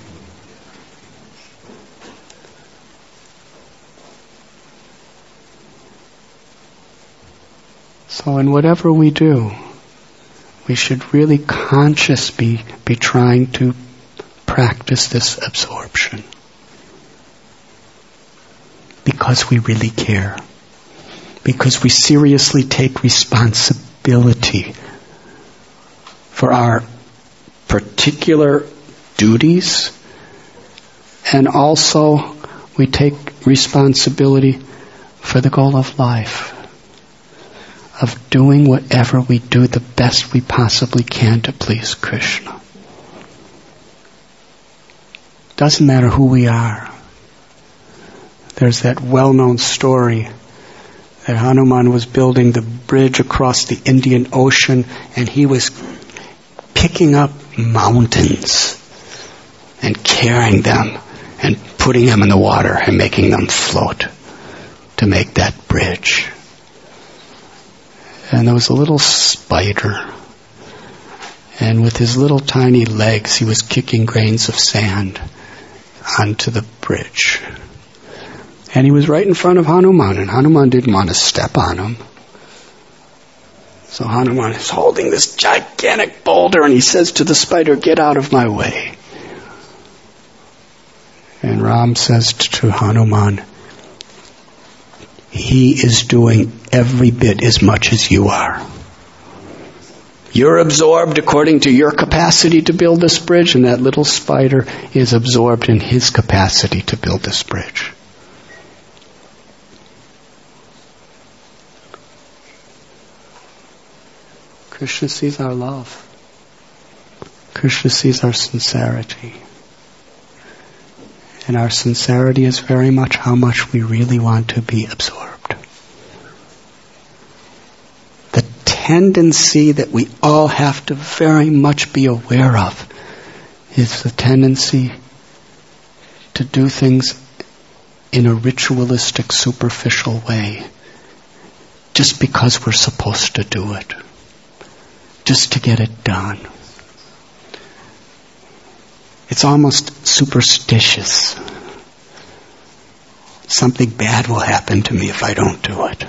So in whatever we do, we should really consciously be, be trying to practice this absorption. Because we really care. Because we seriously take responsibility for our particular duties, and also we take responsibility for the goal of life. Of doing whatever we do the best we possibly can to please Krishna. Doesn't matter who we are. There's that well-known story that Hanuman was building the bridge across the Indian Ocean, and he was picking up mountains and carrying them and putting them in the water and making them float to make that bridge. And there was a little spider, and with his little tiny legs he was kicking grains of sand onto the bridge. And he was right in front of Hanuman, and Hanuman didn't want to step on him. So Hanuman is holding this gigantic boulder, and he says to the spider, "Get out of my way." And Ram says to Hanuman, "He is doing every bit as much as you are. You're absorbed according to your capacity to build this bridge, and that little spider is absorbed in his capacity to build this bridge." Krishna sees our love. Krishna sees our sincerity. And our sincerity is very much how much we really want to be absorbed. The tendency that we all have to very much be aware of is the tendency to do things in a ritualistic, superficial way, just because we're supposed to do it, just to get it done. It's almost superstitious. Something bad will happen to me if I don't do it.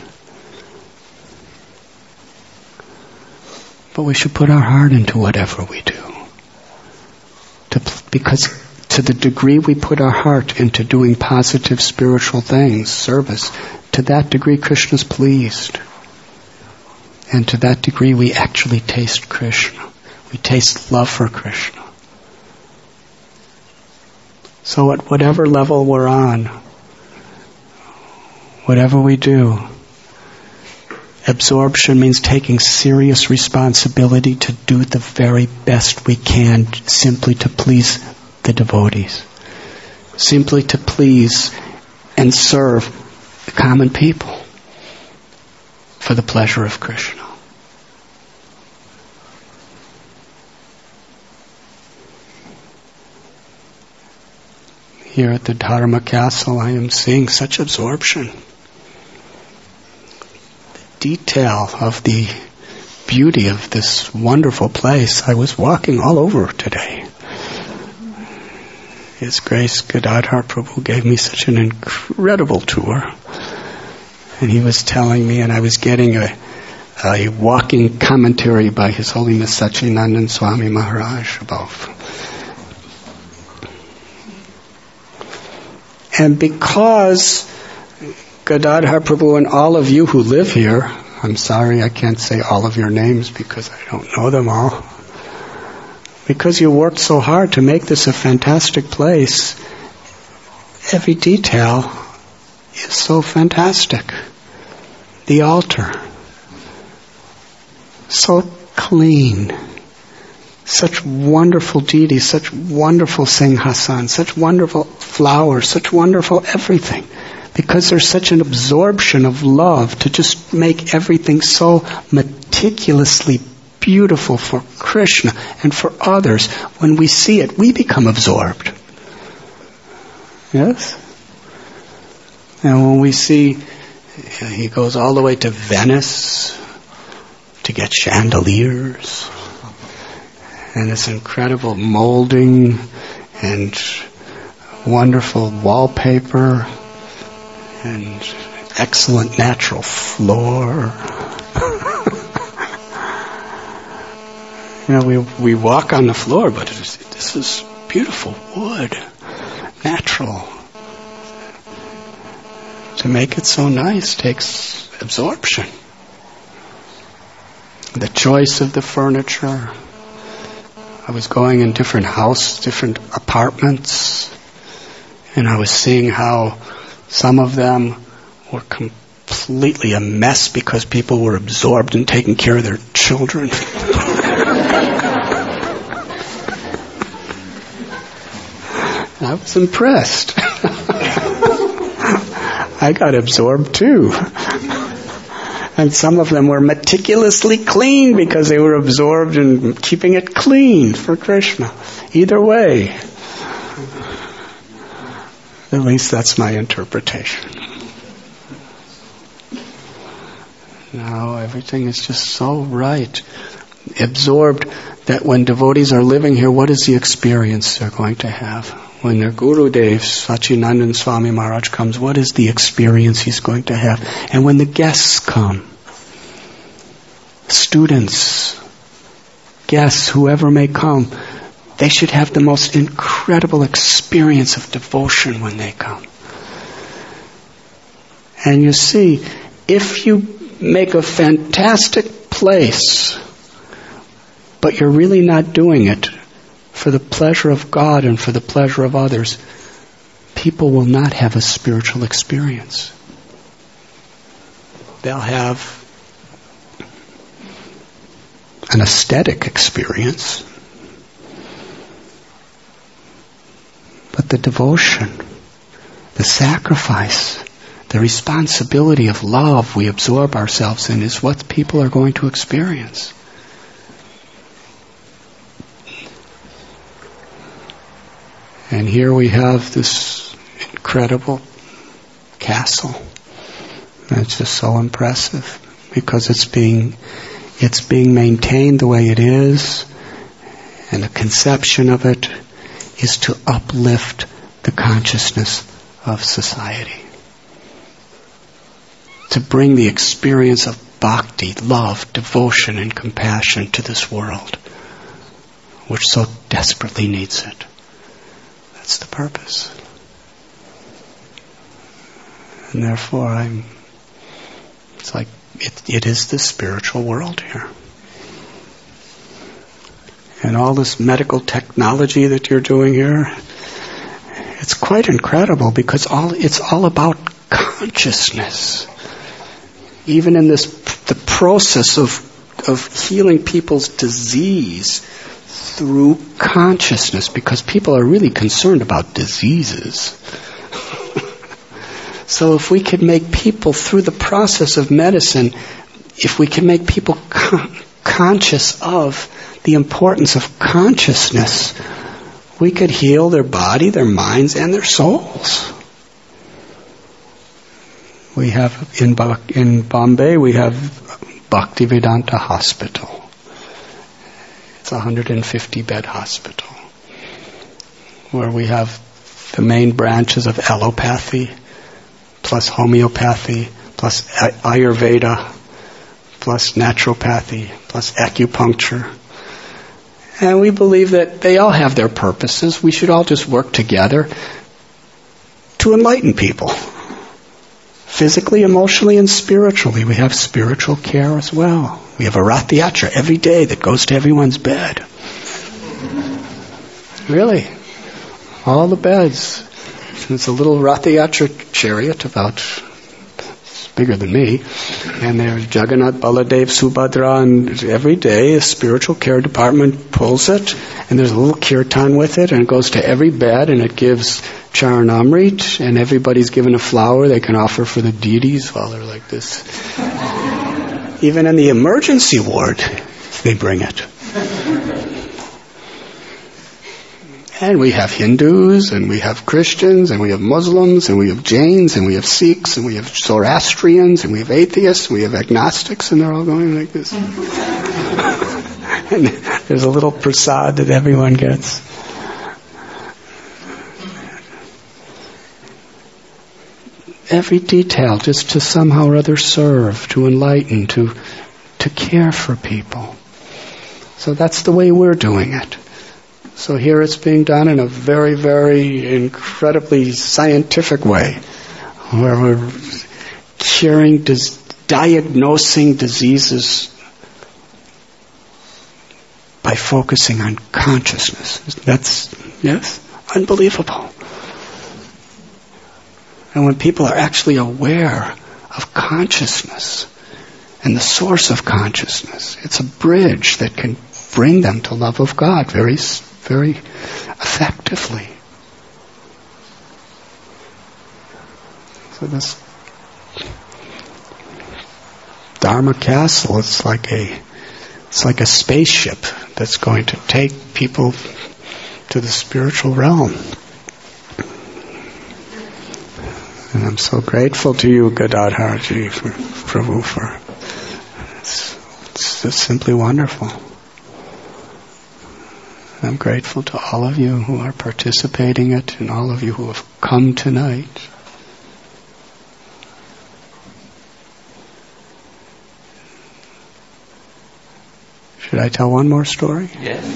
But we should put our heart into whatever we do. To, because to the degree we put our heart into doing positive spiritual things, service, to that degree Krishna's pleased. And to that degree we actually taste Krishna. We taste love for Krishna. So at whatever level we're on, whatever we do, absorption means taking serious responsibility to do the very best we can simply to please the devotees, simply to please and serve the common people for the pleasure of Krishna. Here at the Dharma Castle, I am seeing such absorption. The detail of the beauty of this wonderful place. I was walking all over today. His Grace Gadadhar Prabhu gave me such an incredible tour. And he was telling me, and I was getting a, a walking commentary by His Holiness Satchidananda Swami Maharaj about. And because Gadadhar Prabhu and all of you who live here, I'm sorry I can't say all of your names because I don't know them all, because you worked so hard to make this a fantastic place, every detail is so fantastic. The altar, so clean. Such wonderful deities, such wonderful Singhasan, such wonderful flowers, such wonderful everything. Because there's such an absorption of love to just make everything so meticulously beautiful for Krishna and for others. When we see it, we become absorbed. Yes? And when we see, he goes all the way to Venice to get chandeliers. And this incredible molding and wonderful wallpaper and excellent natural floor. You know, we we walk on the floor, but it is, this is beautiful wood, natural. To make it so nice takes absorption. The choice of the furniture. I was going in different houses, different apartments, and I was seeing how some of them were completely a mess because people were absorbed in taking care of their children. I was impressed. I got absorbed too. And some of them were meticulously clean because they were absorbed in keeping it clean for Krishna. Either way. At least that's my interpretation. Now everything is just so right. Absorbed that when devotees are living here, what is the experience they're going to have? When their Gurudev, Sachinandan Swami Maharaj comes, what is the experience he's going to have? And when the guests come, students, guests, whoever may come, they should have the most incredible experience of devotion when they come. And you see, if you make a fantastic place, but you're really not doing it for the pleasure of God and for the pleasure of others, people will not have a spiritual experience. They'll have an aesthetic experience, but the devotion, the sacrifice, the responsibility of love we absorb ourselves in is what people are going to experience. And here we have this incredible castle. It's just so impressive because it's being it's being maintained the way it is, and the conception of it is to uplift the consciousness of society. To bring the experience of bhakti, love, devotion, and compassion to this world, which so desperately needs it. That's the purpose. And therefore I'm, it's like, it, it is the spiritual world here. And all this medical technology that you're doing here, it's quite incredible because all it's all about consciousness. Even in this, the process of of healing people's disease through consciousness, because people are really concerned about diseases. So if we could make people, through the process of medicine, if we can make people con- conscious of the importance of consciousness, we could heal their body, their minds, and their souls. We have, in, in Bombay, we have Bhaktivedanta Hospital. It's a one hundred fifty bed hospital where we have the main branches of allopathy, plus homeopathy, plus Ayurveda, plus naturopathy, plus acupuncture. And we believe that they all have their purposes. We should all just work together to enlighten people. Physically, emotionally, and spiritually. We have spiritual care as well. We have a Rath Yatra every day that goes to everyone's bed. Really. All the beds. It's a little Rath Yatra chariot about, it's bigger than me. And there's Jagannath, Baladev, Subhadra, and every day a spiritual care department pulls it, and there's a little kirtan with it, and it goes to every bed, and it gives Charanamrit, and everybody's given a flower they can offer for the deities while they're like this. Even in the emergency ward, they bring it. And we have Hindus, and we have Christians, and we have Muslims, and we have Jains, and we have Sikhs, and we have Zoroastrians, and we have atheists, and we have agnostics, and they're all going like this. And there's a little prasad that everyone gets. Every detail just to somehow or other serve, to enlighten, to to care for people. So that's the way we're doing it. So here it's being done in a very, very incredibly scientific way, where we're curing, dis- diagnosing diseases by focusing on consciousness. That's, yes, unbelievable. And when people are actually aware of consciousness and the source of consciousness, it's a bridge that can bring them to love of God very, very effectively. So this, Dharma Castle. It's like a, it's like a spaceship that's going to take people to the spiritual realm. And I'm so grateful to you, Gadadharji, for Prabhu, for it's, it's just simply wonderful. I'm grateful to all of you who are participating in it and all of you who have come tonight. Should I tell one more story? Yes.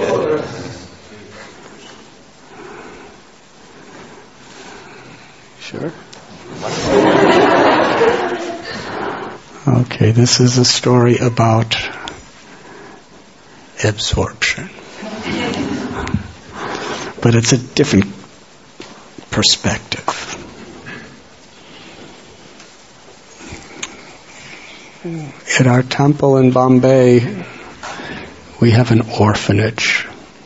Sure. Okay, this is a story about absorption. But it's a different perspective. At our temple in Bombay, we have an orphanage.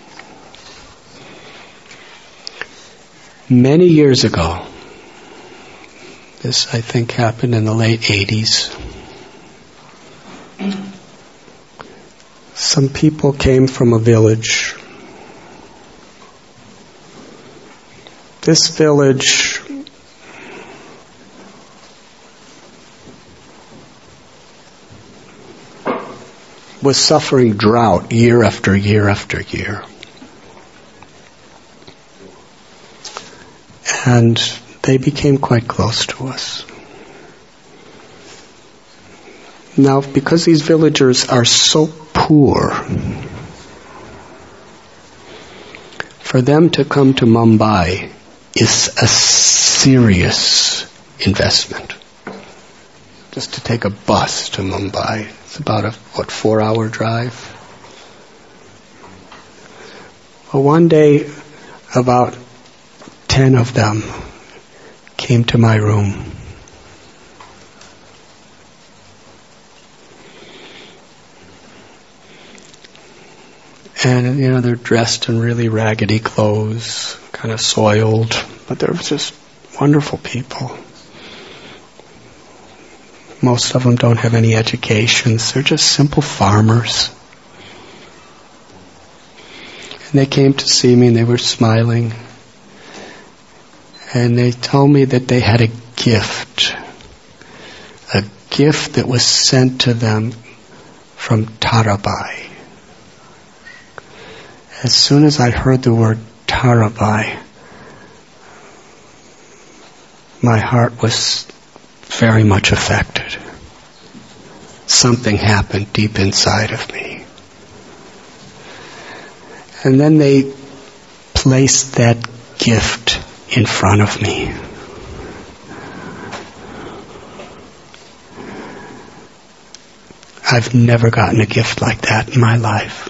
Many years ago, this I think happened in the late eighties, some people came from a village. This village was suffering drought year after year after year. And they became quite close to us. Now, because these villagers are so poor, for them to come to Mumbai is a serious investment. Just to take a bus to Mumbai, it's about a, what, four-hour drive? Well, one day, about ten of them came to my room. And, you know, they're dressed in really raggedy clothes, kind of soiled, but they're just wonderful people. Most of them don't have any educations. They're just simple farmers. And they came to see me and they were smiling. And they told me that they had a gift. A gift that was sent to them from Tarabai. As soon as I heard the word Tarabai, my heart was very much affected. Something happened deep inside of me. And then they placed that gift in front of me. I've never gotten a gift like that in my life.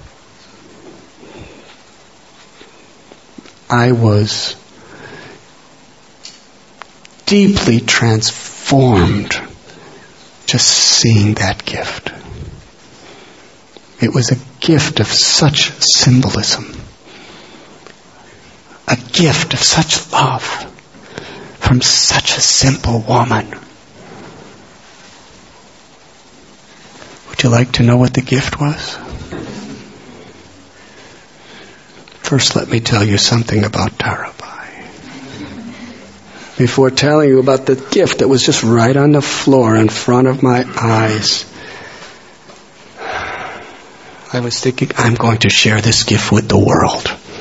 I was deeply transformed just seeing that gift. It was a gift of such symbolism. A gift of such love from such a simple woman. Would you like to know what the gift was? First, let me tell you something about Tarabai. Before telling you about the gift that was just right on the floor in front of my eyes, I was thinking, I'm going to share this gift with the world.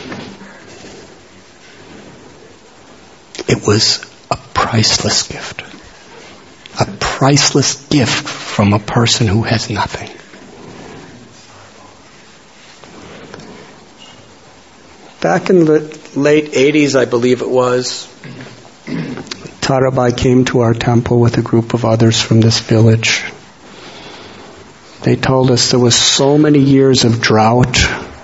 It was a priceless gift. A priceless gift from a person who has nothing. Back in the late eighties, I believe it was, Tarabai came to our temple with a group of others from this village. They told us there was so many years of drought,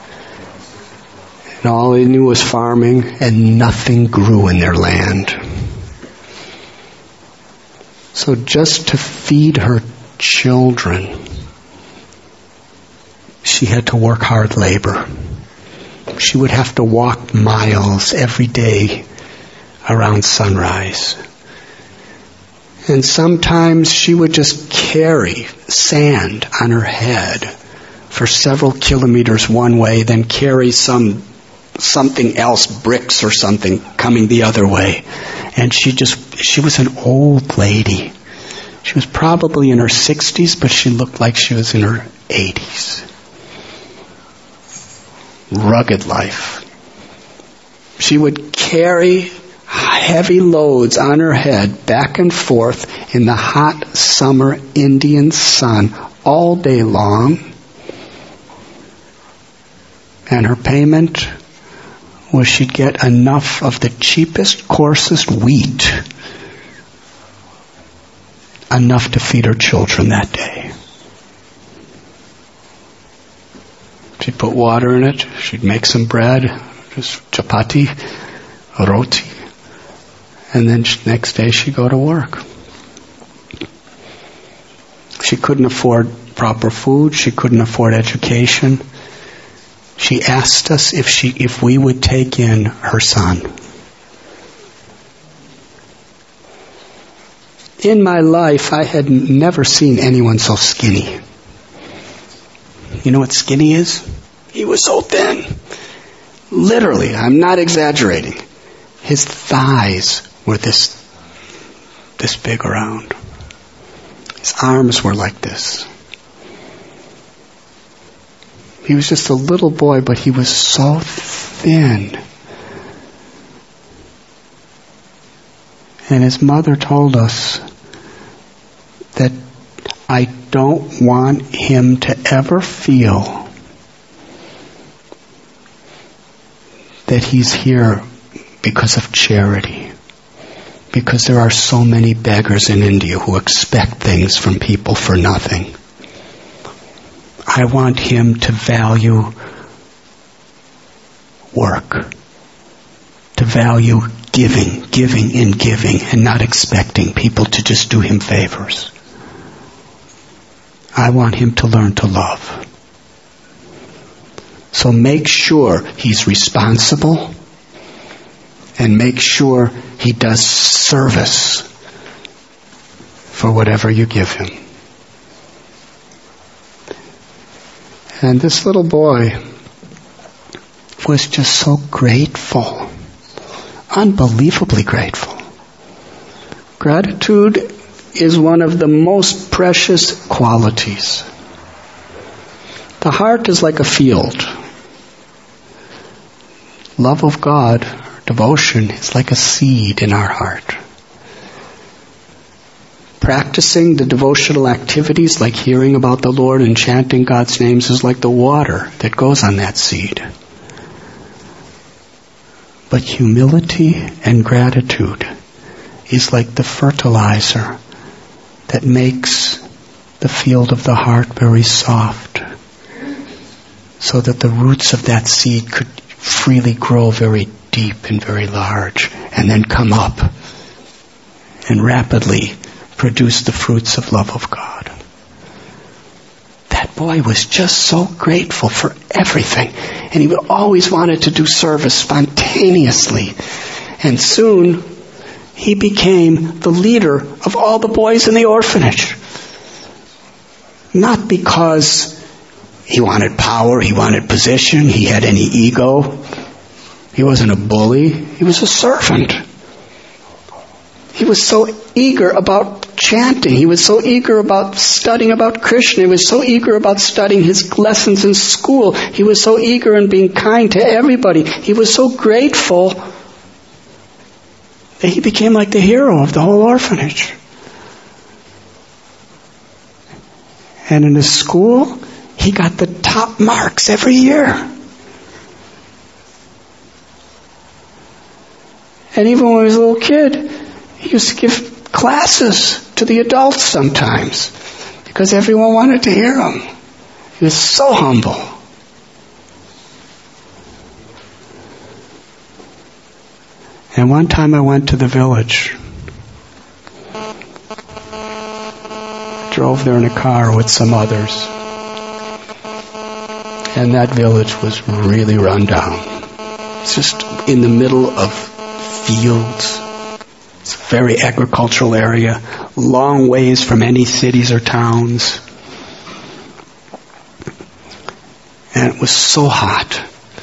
and all they knew was farming, and nothing grew in their land. So just to feed her children, she had to work hard labor. She would have to walk miles every day around sunrise. And sometimes she would just carry sand on her head for several kilometers one way, then carry some something else, bricks or something, coming the other way. And she just, she was an old lady. She was probably in her sixties, but she looked like she was in her eighties. Rugged life. She would carry heavy loads on her head back and forth in the hot summer Indian sun all day long. And her payment was she'd get enough of the cheapest, coarsest wheat, enough to feed her children that day. She'd put water in it, she'd make some bread, just chapati, roti, and then next day she'd go to work. She couldn't afford proper food, she couldn't afford education. She asked us if she, if we would take in her son. In my life, I had never seen anyone so skinny. You know what skinny is? He was so thin. Literally, I'm not exaggerating. His thighs were this, this big around. His arms were like this. He was just a little boy, but he was so thin. And his mother told us that I don't want him to ever feel that he's here because of charity. Because there are so many beggars in India who expect things from people for nothing. I want him to value work, to value giving, giving and giving, and not expecting people to just do him favors. I want him to learn to love. So make sure he's responsible and make sure he does service for whatever you give him. And this little boy was just so grateful, unbelievably grateful. Gratitude is one of the most precious qualities. The heart is like a field. Love of God, devotion, is like a seed in our heart. Practicing the devotional activities like hearing about the Lord and chanting God's names is like the water that goes on that seed. But humility and gratitude is like the fertilizer that makes the field of the heart very soft, so that the roots of that seed could freely grow very deep and very large, and then come up and rapidly produce the fruits of love of God. That boy was just so grateful for everything, and he always wanted to do service spontaneously. And soon he became the leader of all the boys in the orphanage. Not because he wanted power, he wanted position, he had any ego. He wasn't a bully, he was a servant. He was so eager about chanting. He was so eager about studying about Krishna. He was so eager about studying his lessons in school. He was so eager in being kind to everybody. He was so grateful that he became like the hero of the whole orphanage. And in his school, he got the top marks every year. And even when he was a little kid, he used to give classes to the adults sometimes because everyone wanted to hear him. He was so humble. And one time I went to the village. Drove there in a car with some others. And that village was really run down. It's just in the middle of fields. It's very agricultural area, long ways from any cities or towns. And it was so hot.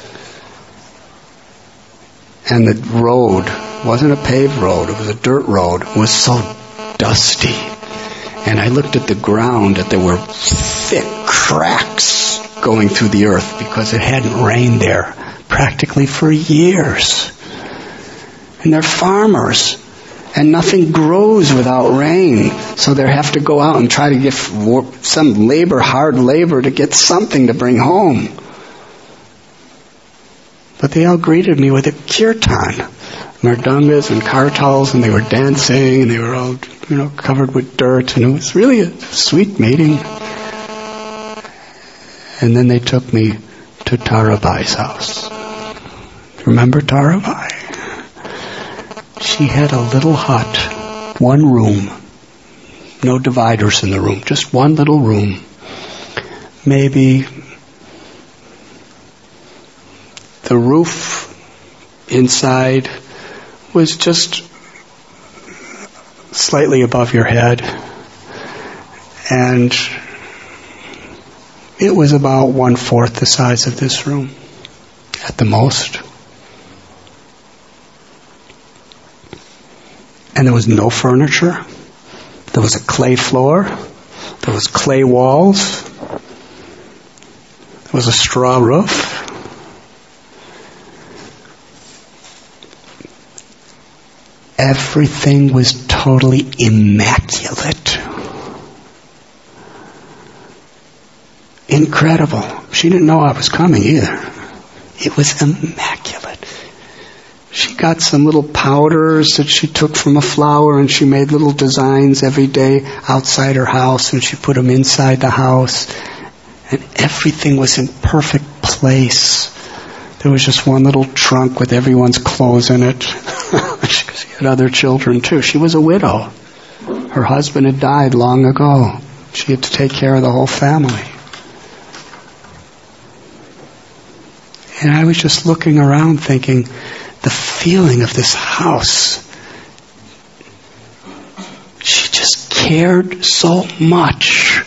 And the road wasn't a paved road, it was a dirt road. It was so dusty. And I looked at the ground that there were thick cracks going through the earth because it hadn't rained there practically for years. And they're farmers, and nothing grows without rain. So they have to go out and try to get some labor, hard labor, to get something to bring home. But they all greeted me with a kirtan, mridangas and kartals, and they were dancing, and they were all, you know, covered with dirt, and it was really a sweet meeting. And then they took me to Tarabai's house. Remember Tarabai? She had a little hut, one room, no dividers in the room, just one little room. Maybe the roof inside was just slightly above your head, and it was about one-fourth the size of this room, at the most. And there was no furniture. There was a clay floor. There was clay walls. There was a straw roof. Everything was totally immaculate. Incredible. She didn't know I was coming either. It was immaculate. She got some little powders that she took from a flower, and she made little designs every day outside her house, and she put them inside the house. And everything was in perfect place. There was just one little trunk with everyone's clothes in it. She had other children too. She was a widow. Her husband had died long ago. She had to take care of the whole family. And I was just looking around thinking, the feeling of this house. She just cared so much.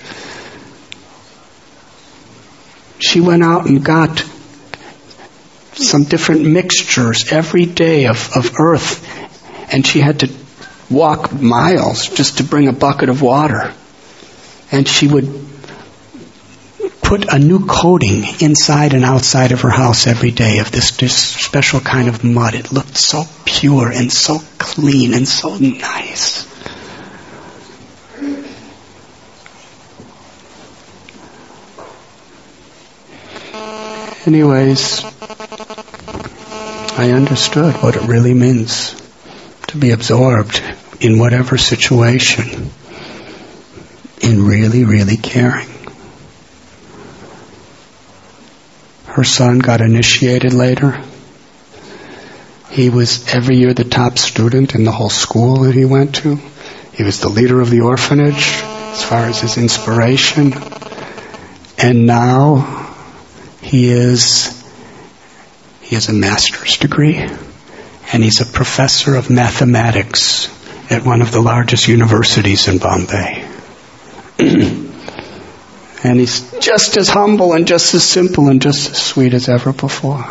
She went out and got some different mixtures every day of, of earth, and she had to walk miles just to bring a bucket of water. And she would put a new coating inside and outside of her house every day of this, this special kind of mud. It looked so pure and so clean and so nice. Anyways, I understood what it really means to be absorbed in whatever situation, in really, really caring. Her son got initiated later. He was every year the top student in the whole school that he went to. He was the leader of the orphanage as far as his inspiration. And now he is he has a master's degree, and he's a professor of mathematics at one of the largest universities in Bombay. And he's just as humble and just as simple and just as sweet as ever before.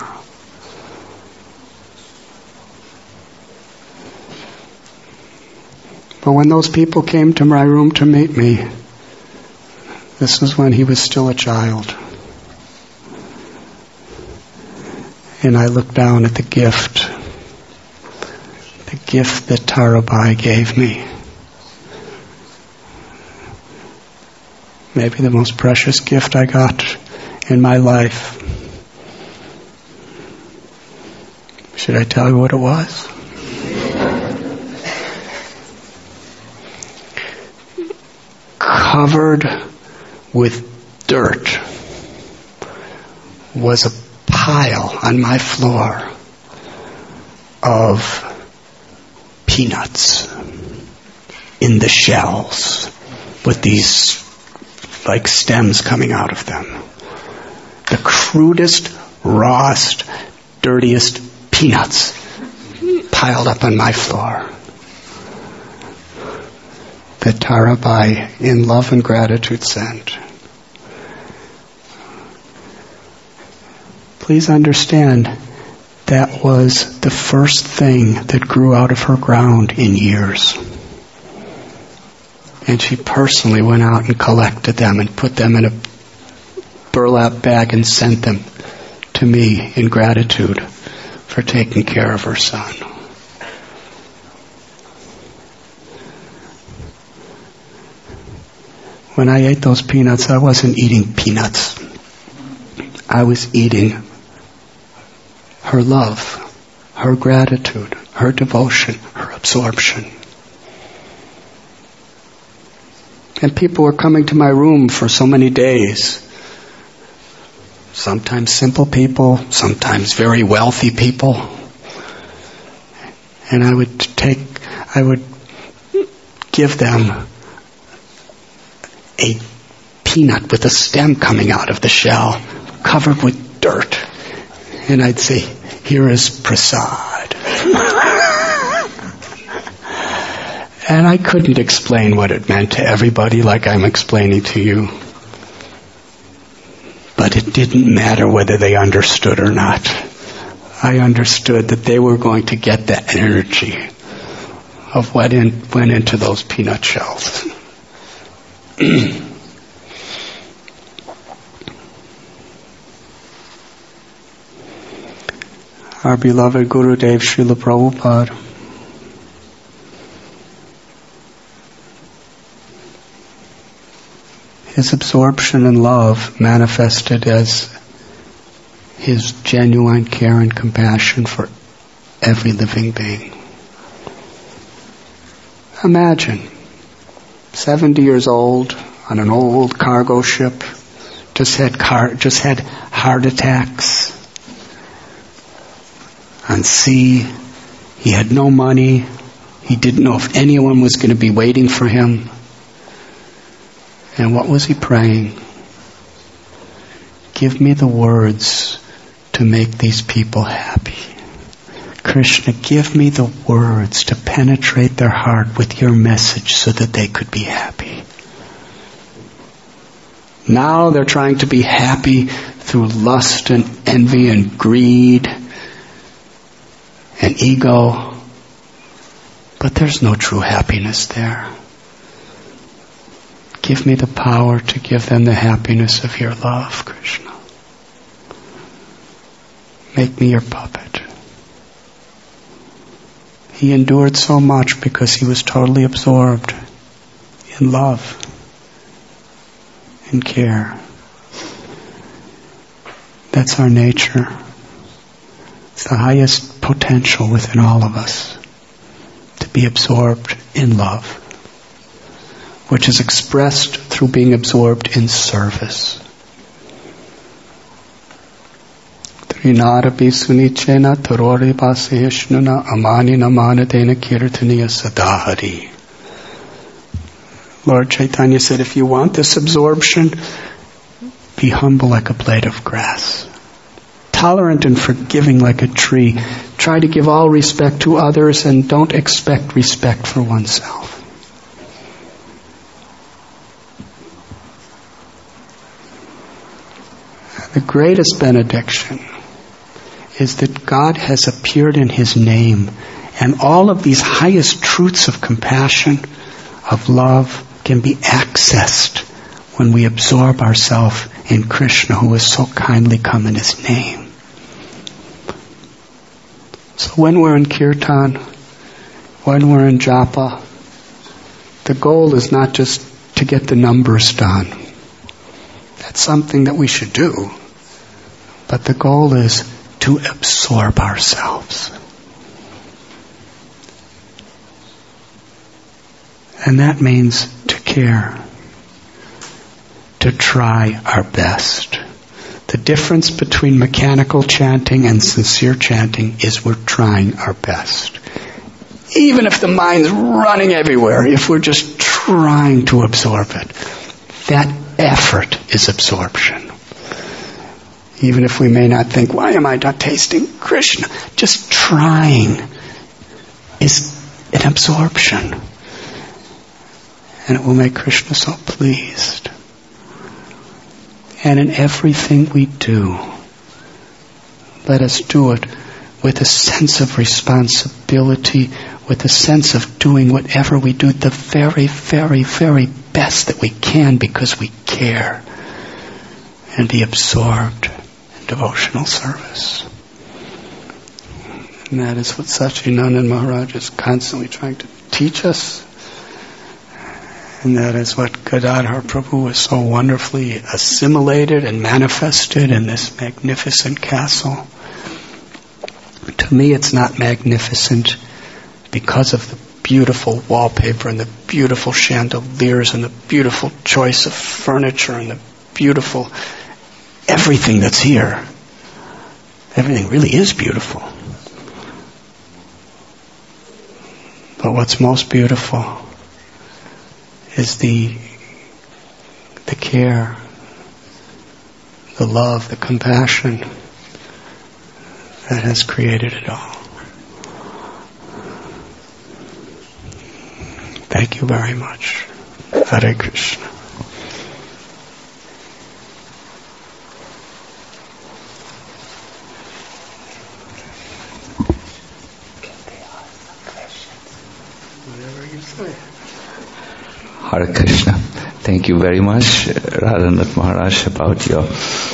But when those people came to my room to meet me, this was when he was still a child. And I looked down at the gift, the gift that Tarabai gave me. Maybe the most precious gift I got in my life. Should I tell you what it was? Covered with dirt was a pile on my floor of peanuts in the shells with these like stems coming out of them. The crudest, rawest, dirtiest peanuts piled up on my floor. that Tarabai in love and gratitude sent. Please understand, that was the first thing that grew out of her ground in years. And she personally went out and collected them and put them in a burlap bag and sent them to me in gratitude for taking care of her son. When I ate those peanuts, I wasn't eating peanuts. I was eating her love, her gratitude, her devotion, her absorption. And people were coming to my room for so many days. Sometimes simple people, sometimes very wealthy people. And I would take, I would give them a peanut with a stem coming out of the shell, covered with dirt. And I'd say, here is prasad. And I couldn't explain what it meant to everybody like I'm explaining to you. But it didn't matter whether they understood or not. I understood that they were going to get the energy of what in, went into those peanut shells. Our beloved Gurudev Srila Prabhupada, his absorption in love manifested as his genuine care and compassion for every living being. Imagine, seventy years old, on an old cargo ship, just had car, just had heart attacks. On sea, he had no money. He didn't know if anyone was going to be waiting for him. And what was he praying? Give me the words to make these people happy. Krishna, give me the words to penetrate their heart with your message so that they could be happy. Now they're trying to be happy through lust and envy and greed and ego. But there's no true happiness there. Give me the power to give them the happiness of your love, Krishna. Make me your puppet. He endured so much because he was totally absorbed in love and care. That's our nature. It's the highest potential within all of us, to be absorbed in love, which is expressed through being absorbed in service. Trinarapi sunichena tarori paseheshnuna amani namanatena kirtaniya sadahari. Lord Chaitanya said, if you want this absorption, be humble like a blade of grass. Tolerant and forgiving like a tree. Try to give all respect to others and don't expect respect for oneself. The greatest benediction is that God has appeared in His name, and all of these highest truths of compassion, of love, can be accessed when we absorb ourselves in Krishna, who has so kindly come in His name. So when we're in kirtan, when we're in japa, the goal is not just to get the numbers done. That's something that we should do. But the goal is to absorb ourselves. And that means to care, to try our best. The difference between mechanical chanting and sincere chanting is we're trying our best. Even if the mind's running everywhere, if we're just trying to absorb it, that effort is absorption. Even if we may not think, why am I not tasting Krishna? Just trying is an absorption. And it will make Krishna so pleased. And in everything we do, let us do it with a sense of responsibility, with a sense of doing whatever we do the very, very, very best that we can because we care, and be absorbed in devotional service. And that is what Satchidananda Maharaj is constantly trying to teach us. And that is what Gadadhar Prabhu has so wonderfully assimilated and manifested in this magnificent castle. To me, it's not magnificent because of the beautiful wallpaper and the beautiful chandeliers and the beautiful choice of furniture and the beautiful everything that's here. Everything really is beautiful. But what's most beautiful is the the care, the love, the compassion that has created it all. Thank you very much. Hare Krishna. Whatever you say. Hare Krishna. Thank you very much, Radhanath Maharaj, about your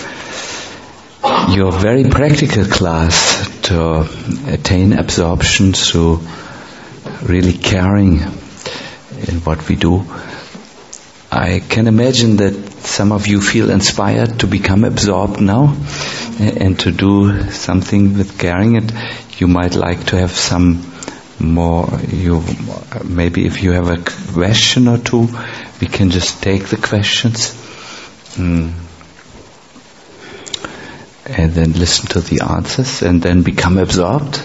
your very practical class to attain absorption through really caring in what we do. I can imagine that some of you feel inspired to become absorbed now and to do something with caring. And you might like to have some more, you maybe if you have a question or two, we can just take the questions mm. and then listen to the answers and then become absorbed.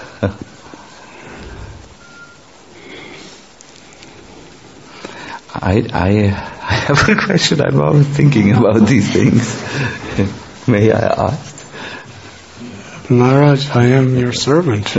I, I I have a question. I'm always thinking about these things. May I ask? Maharaj, I am your servant.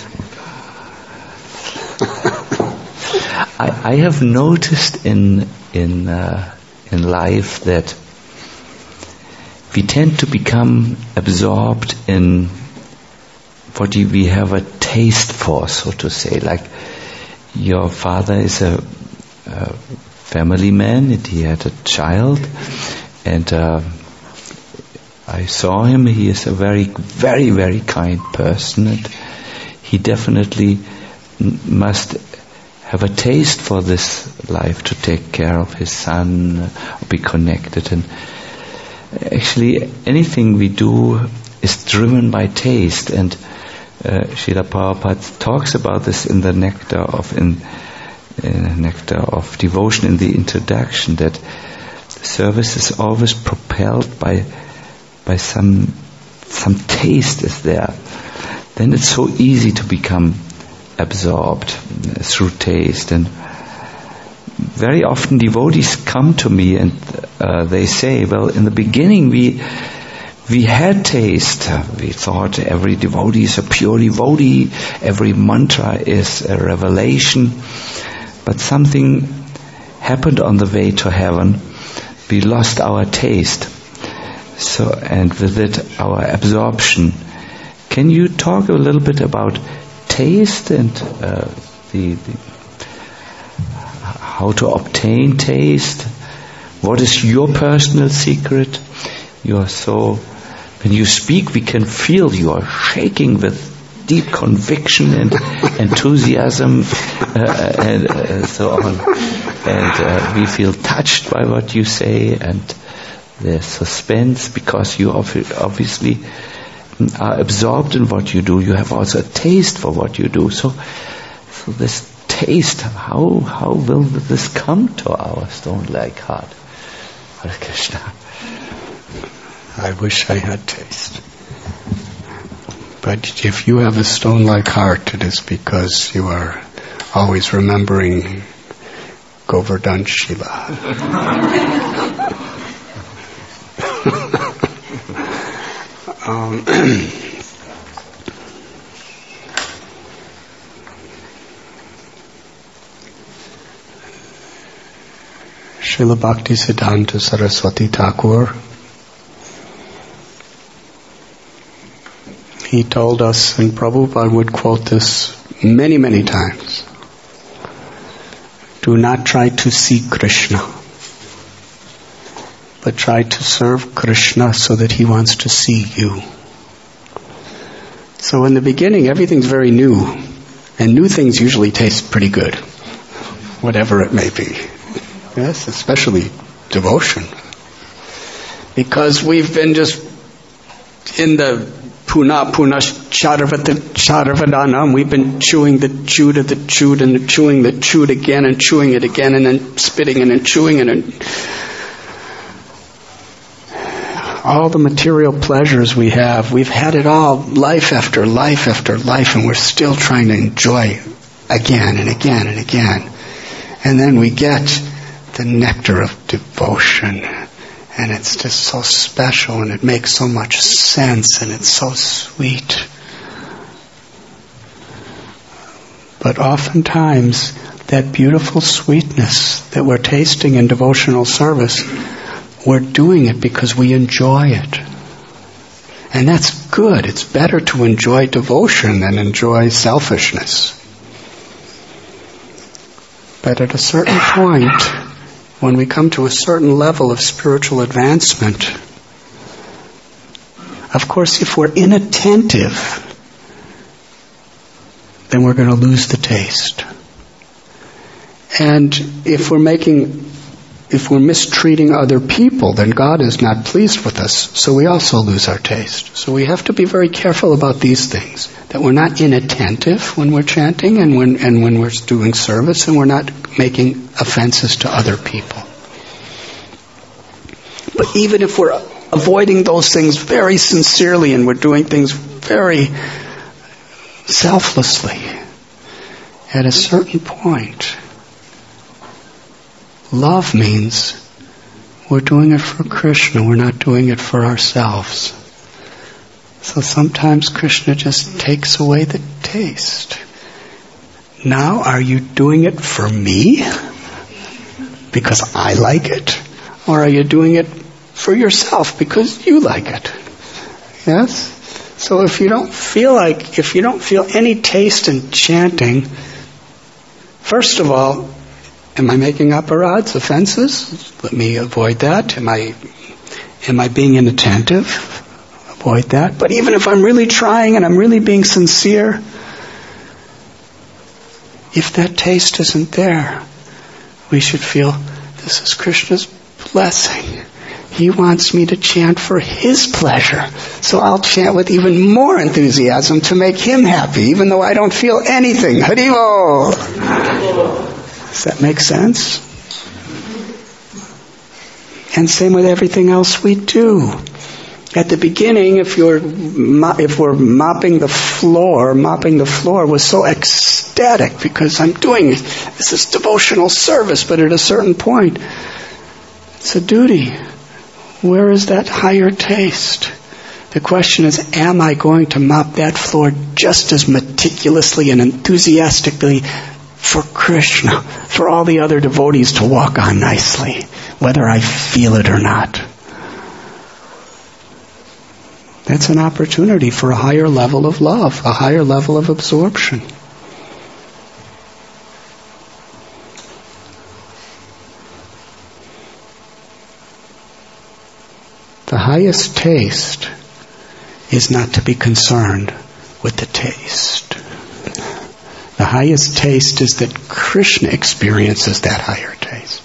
I, I have noticed in in uh, in life that we tend to become absorbed in what we have a taste for, so to say. Like your father is a, a family man, and he had a child, and uh, I saw him. He is a very, very, very kind person, and he definitely must have a taste for this life, to take care of his son, be connected. And actually anything we do is driven by taste, and uh, Srila Prabhupada talks about this in the Nectar of in, in Nectar of Devotion, in the introduction, that service is always propelled by by some some taste is there. Then it's so easy to become absorbed through taste. And very often devotees come to me and uh, they say, well, in the beginning we we had taste. We thought every devotee is a pure devotee, every mantra is a revelation, but something happened on the way to heaven. We lost our taste, so and with it our absorption. Can you talk a little bit about taste and uh, the, the how to obtain taste? What is your personal secret? You are so, when you speak, we can feel you are shaking with deep conviction and enthusiasm uh, and uh, so on. And uh, we feel touched by what you say, and there's suspense because you obviously are absorbed in what you do. You have also a taste for what you do. So, so this taste, how how will this come to our stone-like heart? Hare Krishna. I wish I had taste. But if you have a stone-like heart, it is because you are always remembering Govardhan Shiva. um, Srila Bhaktisiddhanta Saraswati Thakur, he told us, and Prabhupada would quote this many, many times, do not try to see Krishna, but try to serve Krishna so that he wants to see you. So in the beginning, everything's very new, and new things usually taste pretty good, whatever it may be. Yes, especially devotion. Because we've been just in the Puna Puna Charavadana, we've been chewing the chewed of the chewed and the chewing the chewed again and chewing it again and then spitting it and chewing it and all the material pleasures we have, we've had it all life after life after life, and we're still trying to enjoy again and again and again. And then we get the nectar of devotion, and it's just so special, and it makes so much sense, and it's so sweet. But oftentimes, that beautiful sweetness that we're tasting in devotional service, we're doing it because we enjoy it. And that's good. It's better to enjoy devotion than enjoy selfishness. But at a certain point, when we come to a certain level of spiritual advancement, of course, if we're inattentive, then we're going to lose the taste. And if we're making, if we're mistreating other people, then God is not pleased with us, so we also lose our taste. So we have to be very careful about these things, that we're not inattentive when we're chanting and when and when we're doing service, and we're not making offenses to other people. But even if we're avoiding those things very sincerely and we're doing things very selflessly, at a certain point, love means we're doing it for Krishna, we're not doing it for ourselves. So sometimes Krishna just takes away the taste. Now, are you doing it for me? Because I like it? Or are you doing it for yourself because you like it? Yes? So if you don't feel like, if you don't feel any taste in chanting, first of all, am I making aparadhs, offenses? Let me avoid that. Am I, am I being inattentive? Avoid that. But even if I'm really trying and I'm really being sincere, if that taste isn't there, we should feel this is Krishna's blessing. He wants me to chant for His pleasure. So I'll chant with even more enthusiasm to make Him happy, even though I don't feel anything. Haribol! Does that make sense? And same with everything else we do. At the beginning, if you're if we're mopping the floor, mopping the floor was so ecstatic because I'm doing this is devotional service, but at a certain point, it's a duty. Where is that higher taste? The question is, am I going to mop that floor just as meticulously and enthusiastically for Krishna, for all the other devotees to walk on nicely, whether I feel it or not? That's an opportunity for a higher level of love, a higher level of absorption. The highest taste is not to be concerned with the taste. The highest taste is that Krishna experiences that higher taste.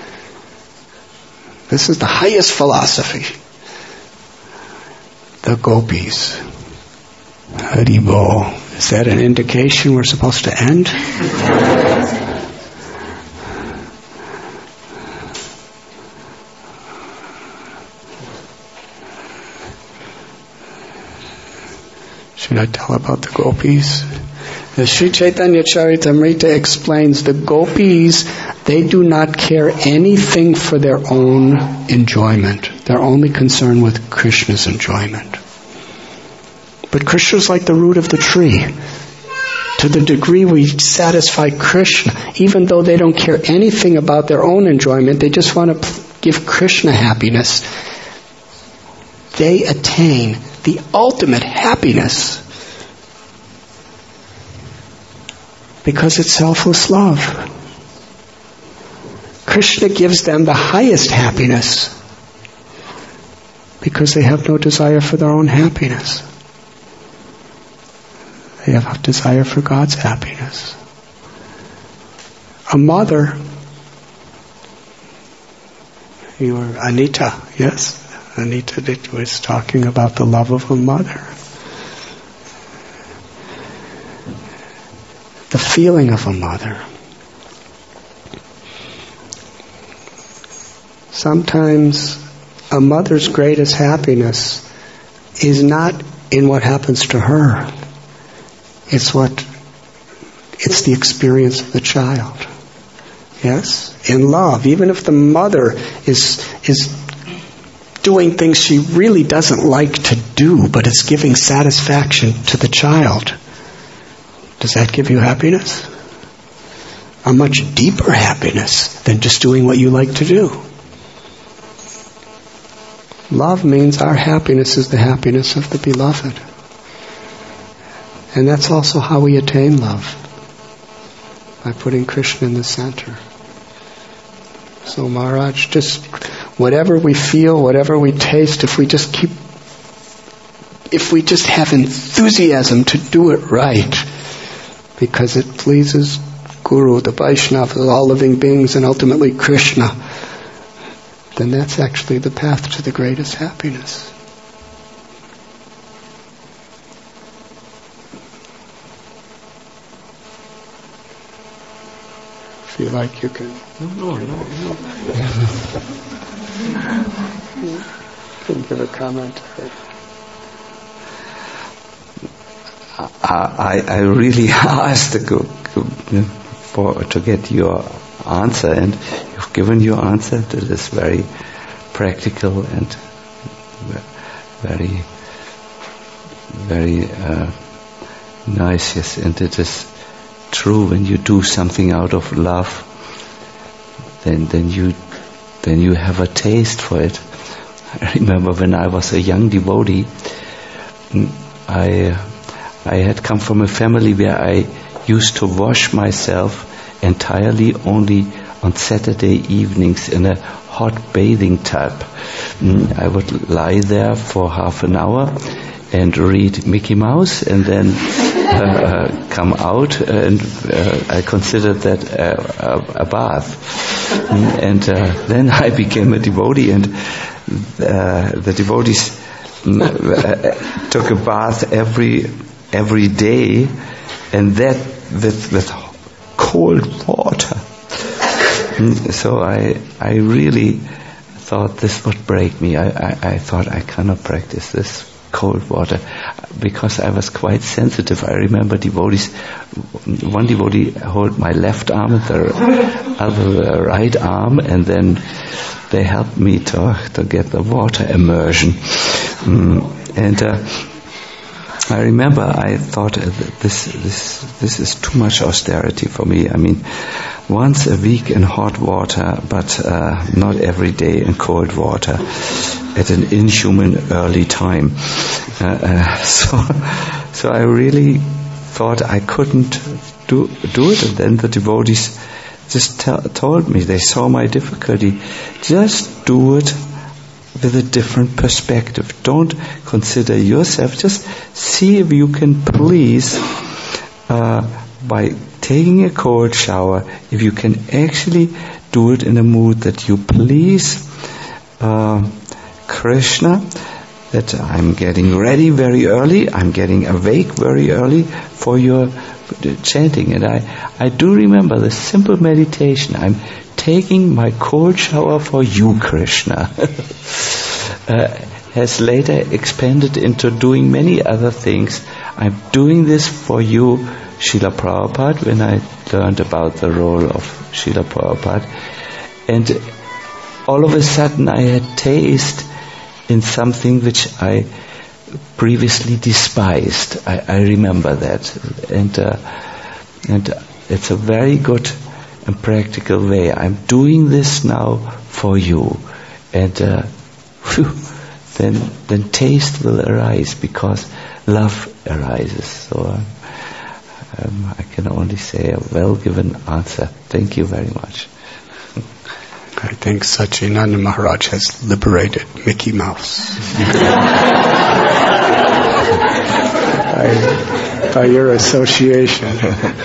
This is the highest philosophy. The gopis. Haribol. Is that an indication we're supposed to end? Should I tell about the gopis? The Sri Chaitanya Charitamrita explains the gopis, they do not care anything for their own enjoyment. They're only concerned with Krishna's enjoyment. But Krishna's like the root of the tree. To to the degree we satisfy Krishna, even though they don't care anything about their own enjoyment, they just want to give Krishna happiness, they attain the ultimate happiness because it's selfless love. Krishna gives them the highest happiness because they have no desire for their own happiness. They have a desire for God's happiness. A mother, you were Anita, yes? Anita was talking about the love of a mother. The feeling of a mother. Sometimes a mother's greatest happiness is not in what happens to her. It's what, it's the experience of the child. Yes? In love. Even if the mother is, is doing things she really doesn't like to do, but it's giving satisfaction to the child. Does that give you happiness? A much deeper happiness than just doing what you like to do. Love means our happiness is the happiness of the beloved. And that's also how we attain love, by putting Krishna in the center. So Maharaj, just whatever we feel, whatever we taste, if we just keep, if we just have enthusiasm to do it right, because it pleases Guru, the Vaishnava, all living beings, and ultimately Krishna, then that's actually the path to the greatest happiness. Feel like you can. No, no, no, no. Can give a comment. I, I really asked to, go, for, to get your answer, and you've given your answer that is very practical and very, very uh, nice. Yes, and it is true. When you do something out of love, then then you then you have a taste for it. I remember when I was a young devotee, I I had come from a family where I used to wash myself entirely only on Saturday evenings in a hot bathing tub. I would lie there for half an hour and read Mickey Mouse, and then uh, come out, and uh, I considered that uh, a, a bath. And uh, then I became a devotee, and uh, the devotees uh, took a bath every every day, and that with with cold water. So I I really thought this would break me. I, I, I thought I cannot practice this cold water, because I was quite sensitive. I remember devotees, one devotee held my left arm, the other right arm, and then they helped me to to get the water immersion. Mm. And uh, I remember I thought uh, this this this is too much austerity for me. I mean, once a week in hot water, but uh, not every day in cold water at an inhuman early time. Uh, uh, so, so I really thought I couldn't do do it. And then the devotees just t- told me, they saw my difficulty. Just do it with a different perspective. Don't consider yourself. Just see if you can please, uh, by taking a cold shower, if you can actually do it in a mood that you please uh, Krishna, that I'm getting ready very early, I'm getting awake very early for your chanting. And I, I do remember the simple meditation. I'm taking my cold shower for you, Krishna. uh, has later expanded into doing many other things. I'm doing this for you, Srila Prabhupada, when I learned about the role of Srila Prabhupada. And all of a sudden I had taste in something which I previously despised. I, I remember that. And uh, And it's a very good and practical way. I'm doing this now for you. And uh, whew, then then taste will arise, because love arises. So um, um, I can only say a well-given answer. Thank you very much. I think Satchidananda Maharaj has liberated Mickey Mouse. by, by your association.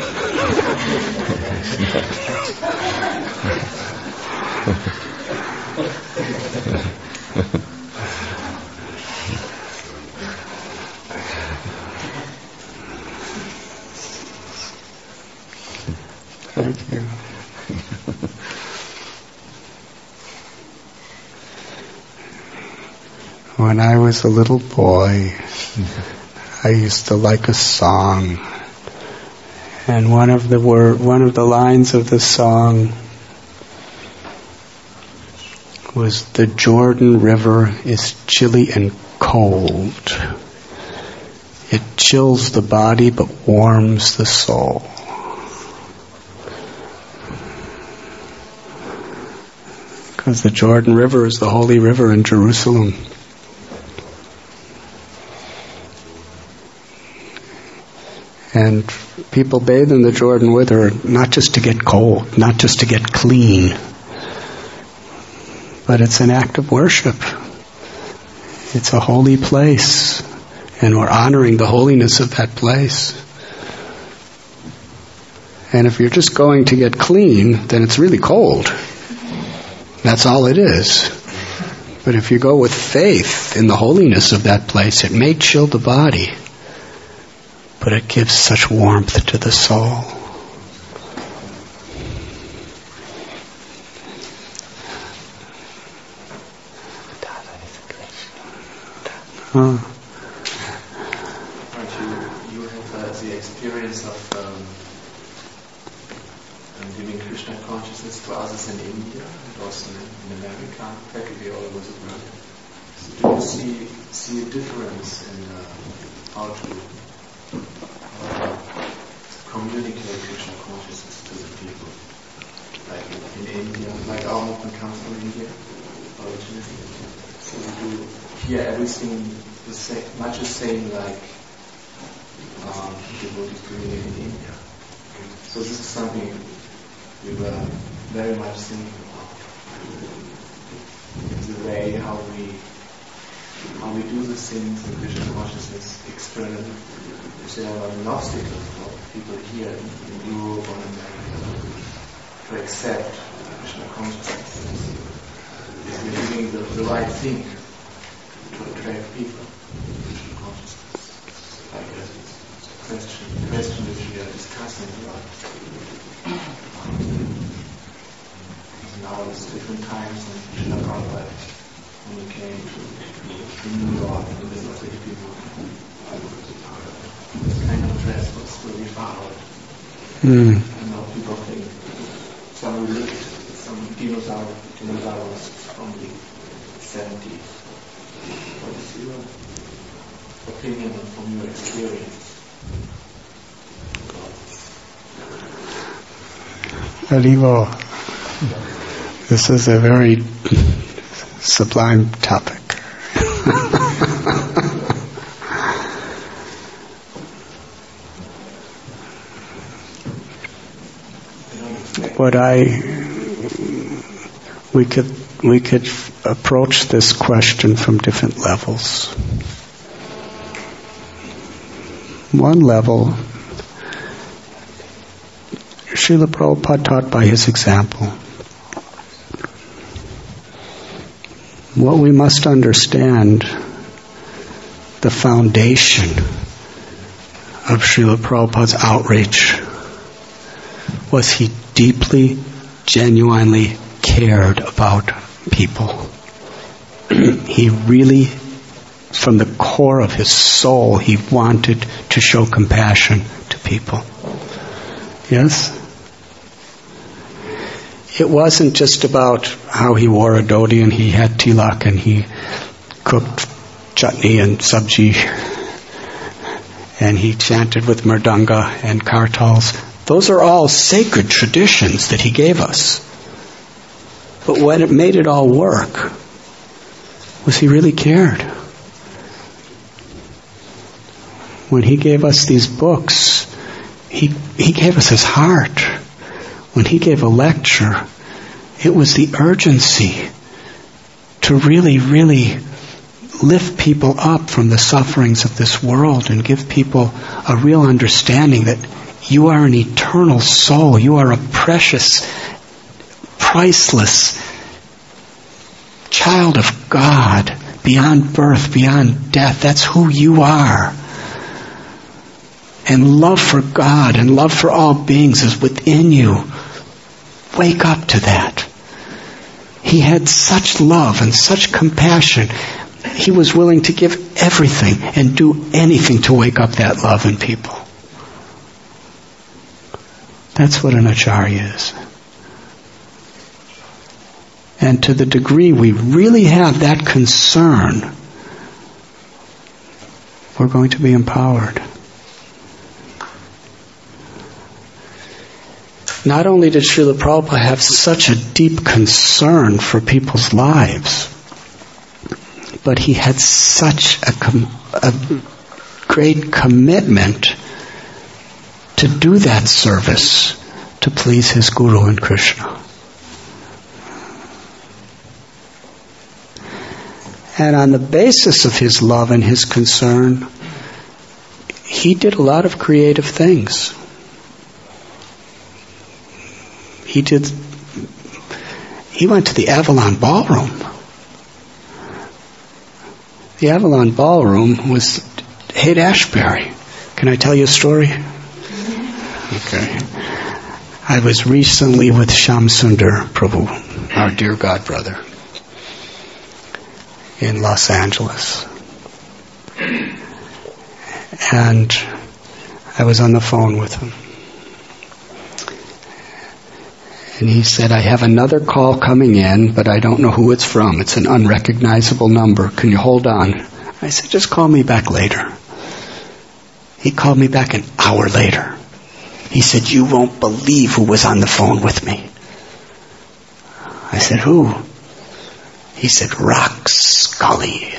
Thank you. When I was a little boy, I used to like a song, and one of the word, one of the lines of the song was, "The Jordan River is chilly and cold. It chills the body but warms the soul." Because the Jordan River is the holy river in Jerusalem. And people bathe in the Jordan River not just to get cold, not just to get clean, but it's an act of worship. It's a holy place, and we're honoring the holiness of that place. And if you're just going to get clean, then it's really cold. That's all it is. But if you go with faith in the holiness of that place, it may chill the body, but it gives such warmth to the soul. Huh. You, you have uh, the experience of um, giving Krishna consciousness to others in India and also in, in America, practically all over the world. So do you see see a difference in uh, how to uh, communicate Krishna consciousness to the people? Like in, in India, like our movement comes from India originally. So we do hear everything the same, much the same like um, devotees doing it in India. So this is something we were very much thinking about. The way how we how we do the things in Krishna consciousness externally. If there are an obstacle for people here in, in Europe or in America to accept Krishna consciousness, if we're doing the, the right thing to attract people to Krishna consciousness. Like a question, question which we are discussing about. Now it's different times, and Srila Prabhupada, when he came to, to New York in the middle of the hippie movement, this kind of dress was really followed. Mm. And now people think some religion, some dinosaur, dinosaurs from the seventies. What is your opinion from your experience? Haribo. This is a very sublime topic. What I we could we could approach this question from different levels. One level, Srila Prabhupada taught by his example. What we must understand, the foundation of Srila Prabhupada's outreach, was he deeply, genuinely cared about people. He really, from the core of his soul, he wanted to show compassion to people. Yes? It wasn't just about how he wore a dhoti and he had tilak and he cooked chutney and sabji and he chanted with mridanga and kartals. Those are all sacred traditions that he gave us. But what it made it all work was he really cared. When he gave us these books, he he gave us his heart. When he gave a lecture, it was the urgency to really, really lift people up from the sufferings of this world and give people a real understanding that you are an eternal soul. You are a precious, priceless child of God, beyond birth, beyond death. That's who you are. And love for God and love for all beings is within you. Wake up to that. He had such love and such compassion. He was willing to give everything and do anything to wake up that love in people. That's what an acharya is. And to the degree we really have that concern, we're going to be empowered. Not only did Srila Prabhupada have such a deep concern for people's lives, but he had such a, com- a great commitment to do that service to please his Guru and Krishna. And on the basis of his love and his concern, he did a lot of creative things. He did, he went to the Avalon Ballroom. The Avalon Ballroom was Haight-Ashbury. Can I tell you a story? Okay. I was recently with Shyamsundar Prabhu, our dear God brother, in Los Angeles. And I was on the phone with him. And he said, I have another call coming in, but I don't know who it's from. It's an unrecognizable number. Can you hold on? I said, just call me back later. He called me back an hour later. He said, you won't believe who was on the phone with me. I said, who? He said, Rock Scully.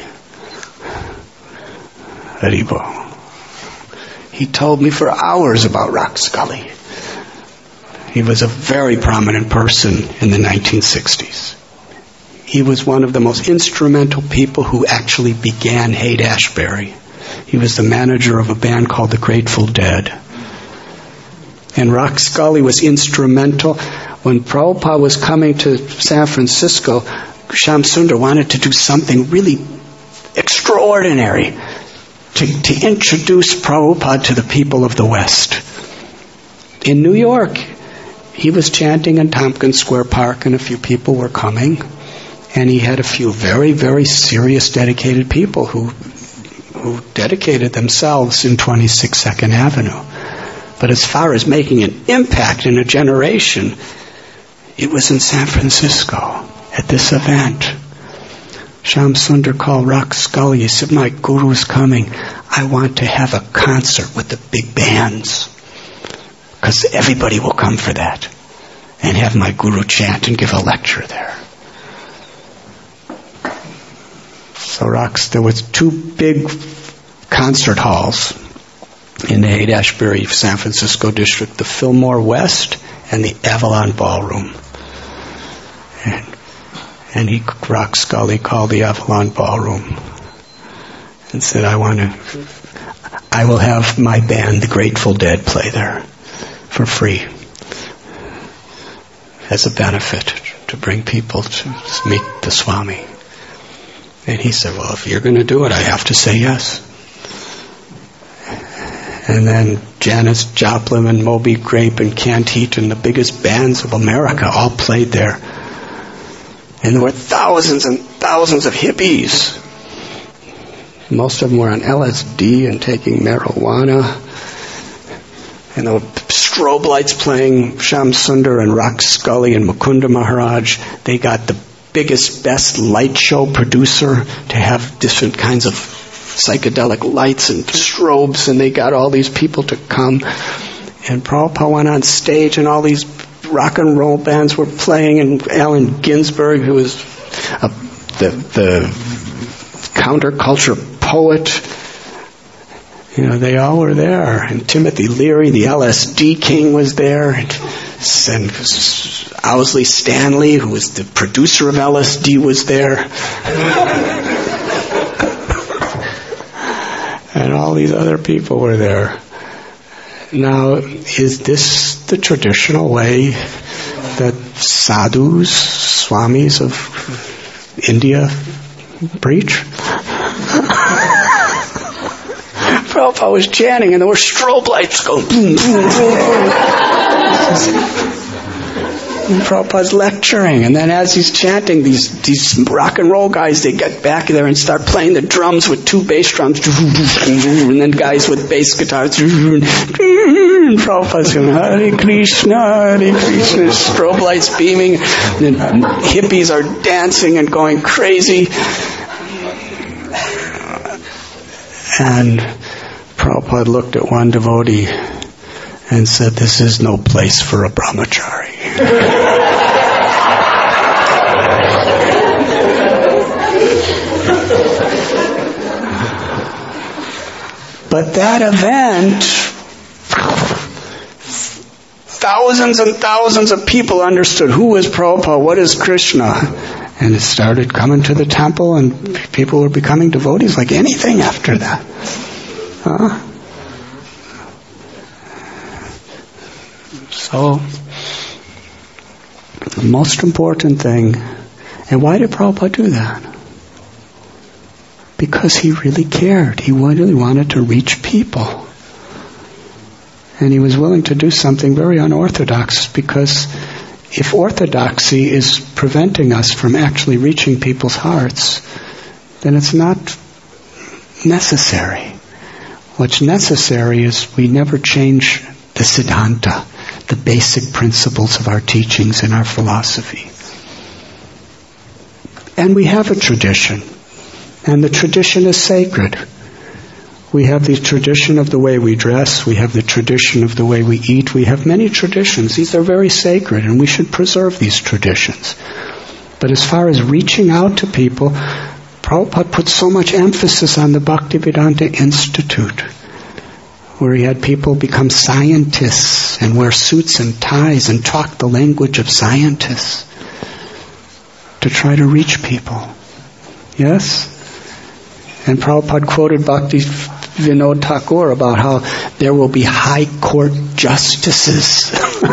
Haribo. He told me for hours about Rock Scully. He was a very prominent person in the nineteen sixties. He was one of the most instrumental people who actually began Haight-Ashbury. He was the manager of a band called the Grateful Dead. And Rock Scully was instrumental. When Prabhupada was coming to San Francisco, Shyamsundar wanted to do something really extraordinary to, to introduce Prabhupada to the people of the West. In New York, he was chanting in Tompkins Square Park, and a few people were coming. And he had a few very, very serious, dedicated people who who dedicated themselves in twenty-six Second Avenue. But as far as making an impact in a generation, it was in San Francisco at this event. Shyamsundar called Rock Scully. He said, my Guru's coming. I want to have a concert with the big bands, because everybody will come for that, and have my Guru chant and give a lecture there. So Rocks, there was two big concert halls in the Haight-Ashbury, San Francisco district, the Fillmore West and the Avalon Ballroom. And, and he, Rock Scully, called the Avalon Ballroom and said, I want to, I will have my band, the Grateful Dead, play there for free as a benefit to bring people to meet the Swami. And he said, well, if you're going to do it, I have to say yes. And then Janis Joplin and Moby Grape and Kent Heaton, the biggest bands of America, all played there. And there were thousands and thousands of hippies. Most of them were on L S D and taking marijuana. And there were strobe lights playing Shyamsundar and Rock Scully and Mukunda Maharaj. They got the biggest, best light show producer to have different kinds of psychedelic lights and strobes, and they got all these people to come. And Prabhupada went on stage and all these rock and roll bands were playing, and Allen Ginsberg, who was a, the, the counterculture poet, you know, they all were there. And Timothy Leary, the L S D king, was there. And, and Owsley Stanley, who was the producer of L S D, was there. And all these other people were there. Now, is this the traditional way that sadhus, swamis of India preach? Prabhupada was chanting and there were strobe lights going boom, boom, boom, boom. And Prabhupada's lecturing, and then as he's chanting, these these rock and roll guys, they get back there and start playing the drums with two bass drums, and then guys with bass guitars, and Prabhupada's going, Hare Krishna, Hare Krishna, strobe lights beaming, and hippies are dancing and going crazy. And Prabhupada looked at one devotee and said, this is no place for a brahmachari. But that event, thousands and thousands of people understood who is Prabhupada, what is Krishna. And it started coming to the temple, and people were becoming devotees like anything after that. Huh? So, the most important thing, and why did Prabhupada do that? Because he really cared. He really wanted to reach people. And he was willing to do something very unorthodox, because if orthodoxy is preventing us from actually reaching people's hearts, then it's not necessary. What's necessary is we never change the siddhanta, the basic principles of our teachings and our philosophy. And we have a tradition, and the tradition is sacred. We have the tradition of the way we dress, we have the tradition of the way we eat, we have many traditions. These are very sacred, and we should preserve these traditions. But as far as reaching out to people, Prabhupada put so much emphasis on the Bhaktivedanta Institute, where he had people become scientists and wear suits and ties and talk the language of scientists to try to reach people. Yes? And Prabhupada quoted Bhakti Vinod Thakur about how there will be high court justices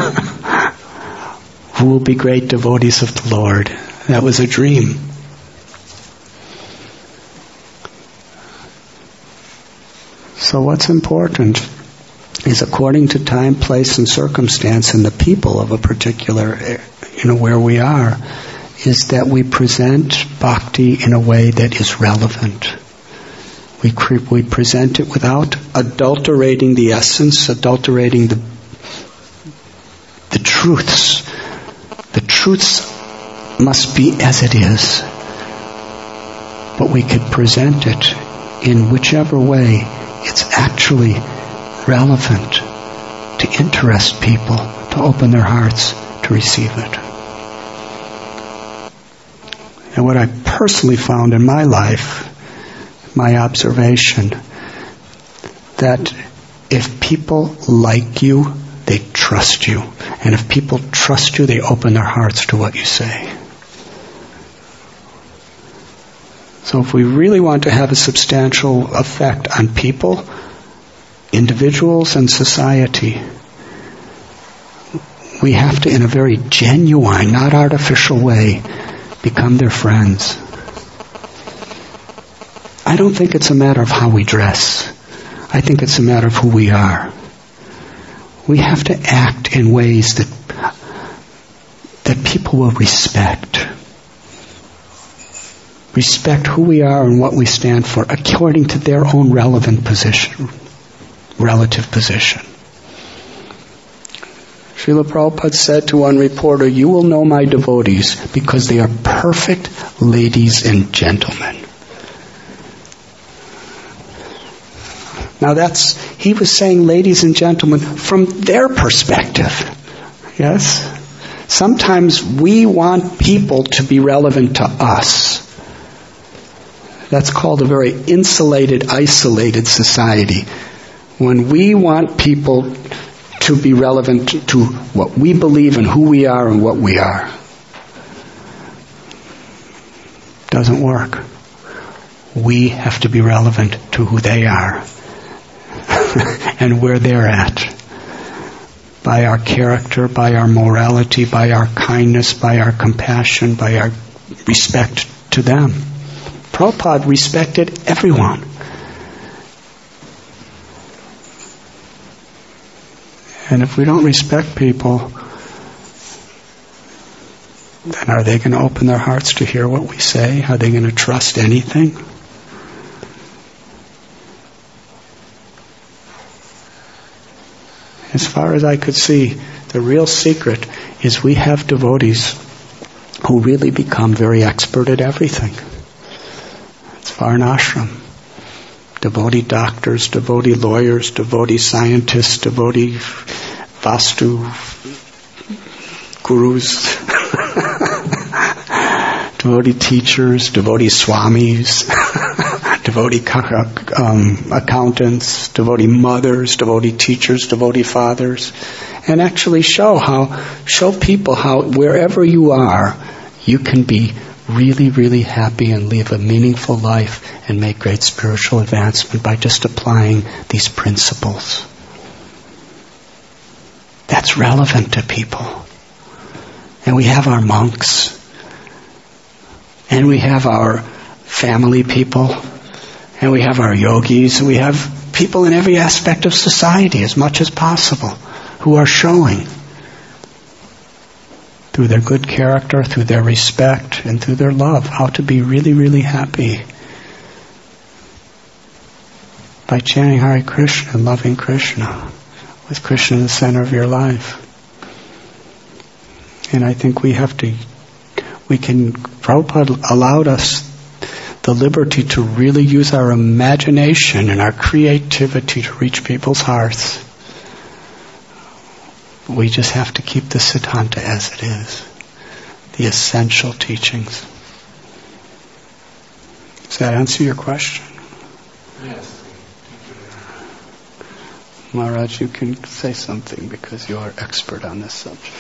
who will be great devotees of the Lord. That was a dream. So what's important is, according to time, place, and circumstance and the people of a particular, you know, where we are, is that we present bhakti in a way that is relevant. We cre- we present it without adulterating the essence, adulterating the the truths. The truths must be as it is. But we could present it in whichever way it's actually relevant to interest people, to open their hearts to receive it. And what I personally found in my life, my observation, that if people like you, they trust you. And if people trust you, they open their hearts to what you say. So if we really want to have a substantial effect on people, individuals, and society, we have to, in a very genuine, not artificial way, become their friends. I don't think it's a matter of how we dress. I think it's a matter of who we are. We have to act in ways that that people will respect. Respect who we are and what we stand for according to their own relevant position, relative position. Srila Prabhupada said to one reporter, "You will know my devotees because they are perfect ladies and gentlemen." Now that's, he was saying, ladies and gentlemen, from their perspective. Yes? Sometimes we want people to be relevant to us. That's called a very insulated, isolated society. When we want people to be relevant to what we believe and who we are and what we are. Doesn't work. We have to be relevant to who they are and where they're at. By our character, by our morality, by our kindness, by our compassion, by our respect to them. Prabhupada respected everyone. And if we don't respect people, then are they going to open their hearts to hear what we say? Are they going to trust anything? As far as I could see, the real secret is we have devotees who really become very expert at everything. It's Varnashram. Devotee doctors, devotee lawyers, devotee scientists, devotee vastu gurus, devotee teachers, devotee swamis, devotee um, accountants, devotee mothers, devotee teachers, devotee fathers, and actually show how, show people how wherever you are, you can be really, really happy and live a meaningful life and make great spiritual advancement by just applying these principles. That's relevant to people. And we have our monks, and we have our family people, and we have our yogis, and we have people in every aspect of society as much as possible who are showing through their good character, through their respect, and through their love, how to be really, really happy by chanting Hare Krishna and loving Krishna, with Krishna in the center of your life. And I think we have to, we can, Prabhupada allowed us the liberty to really use our imagination and our creativity to reach people's hearts. We just have to keep the Siddhanta as it is, the essential teachings. Does that answer your question? Yes. Maharaj, you can say something because you are expert on this subject.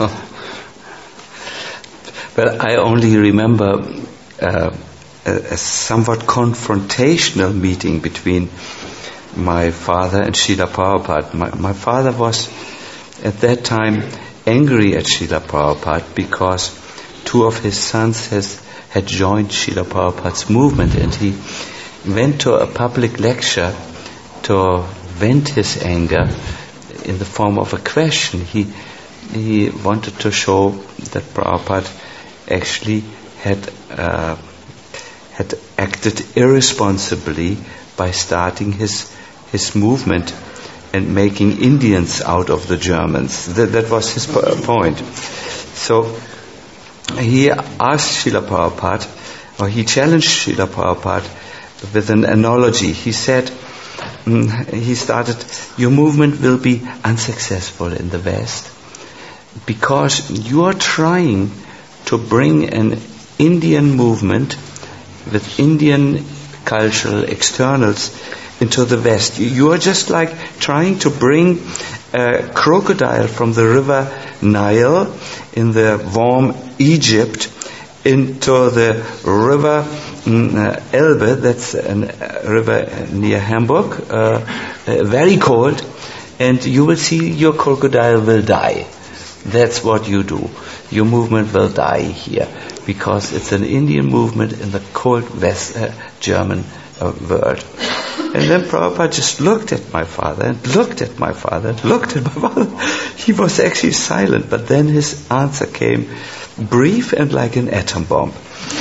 Well, I only remember uh, a, a somewhat confrontational meeting between my father and Srila Prabhupada. My, my father was at that time angry at Srila Prabhupada because two of his sons has, had joined Srila Prabhupada's movement, and he went to a public lecture to vent his anger in the form of a question. He he wanted to show that Prabhupada actually had uh, had acted irresponsibly by starting his his movement and making Indians out of the Germans. That, that was his point. So he asked Srila Prabhupada, or he challenged Srila Prabhupada with an analogy. He said, mm, he started, your movement will be unsuccessful in the West because you are trying to bring an Indian movement with Indian cultural externals into the West. You are just like trying to bring a crocodile from the river Nile in the warm Egypt into the river uh, Elbe, that's a river near Hamburg, uh, uh, very cold, and you will see your crocodile will die. That's what you do. Your movement will die here because it's an Indian movement in the cold West uh, German uh, world. And then Prabhupada just looked at my father and looked at my father and looked at my father. He was actually silent, but then his answer came brief and like an atom bomb.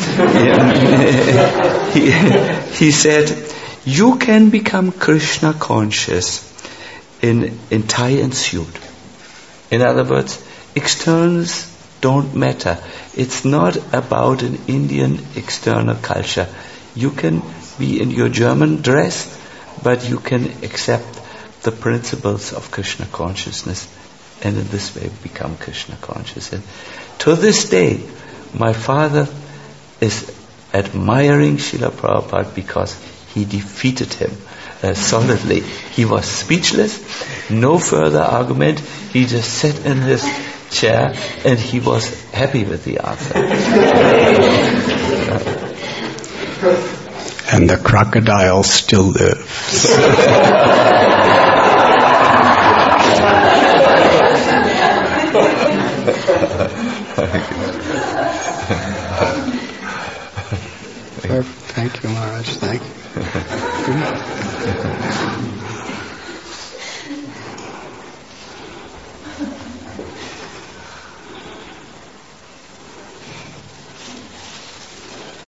he, he said, you can become Krishna conscious in, in tie and suit. In other words, externals don't matter. It's not about an Indian external culture. You can be in your German dress, but you can accept the principles of Krishna consciousness and in this way become Krishna conscious. And to this day, my father is admiring Srila Prabhupada because he defeated him uh, solidly. He was speechless, no further argument. He just sat in his chair and he was happy with the answer. And the crocodile still lives. Thank you, Maharaj. Thank you.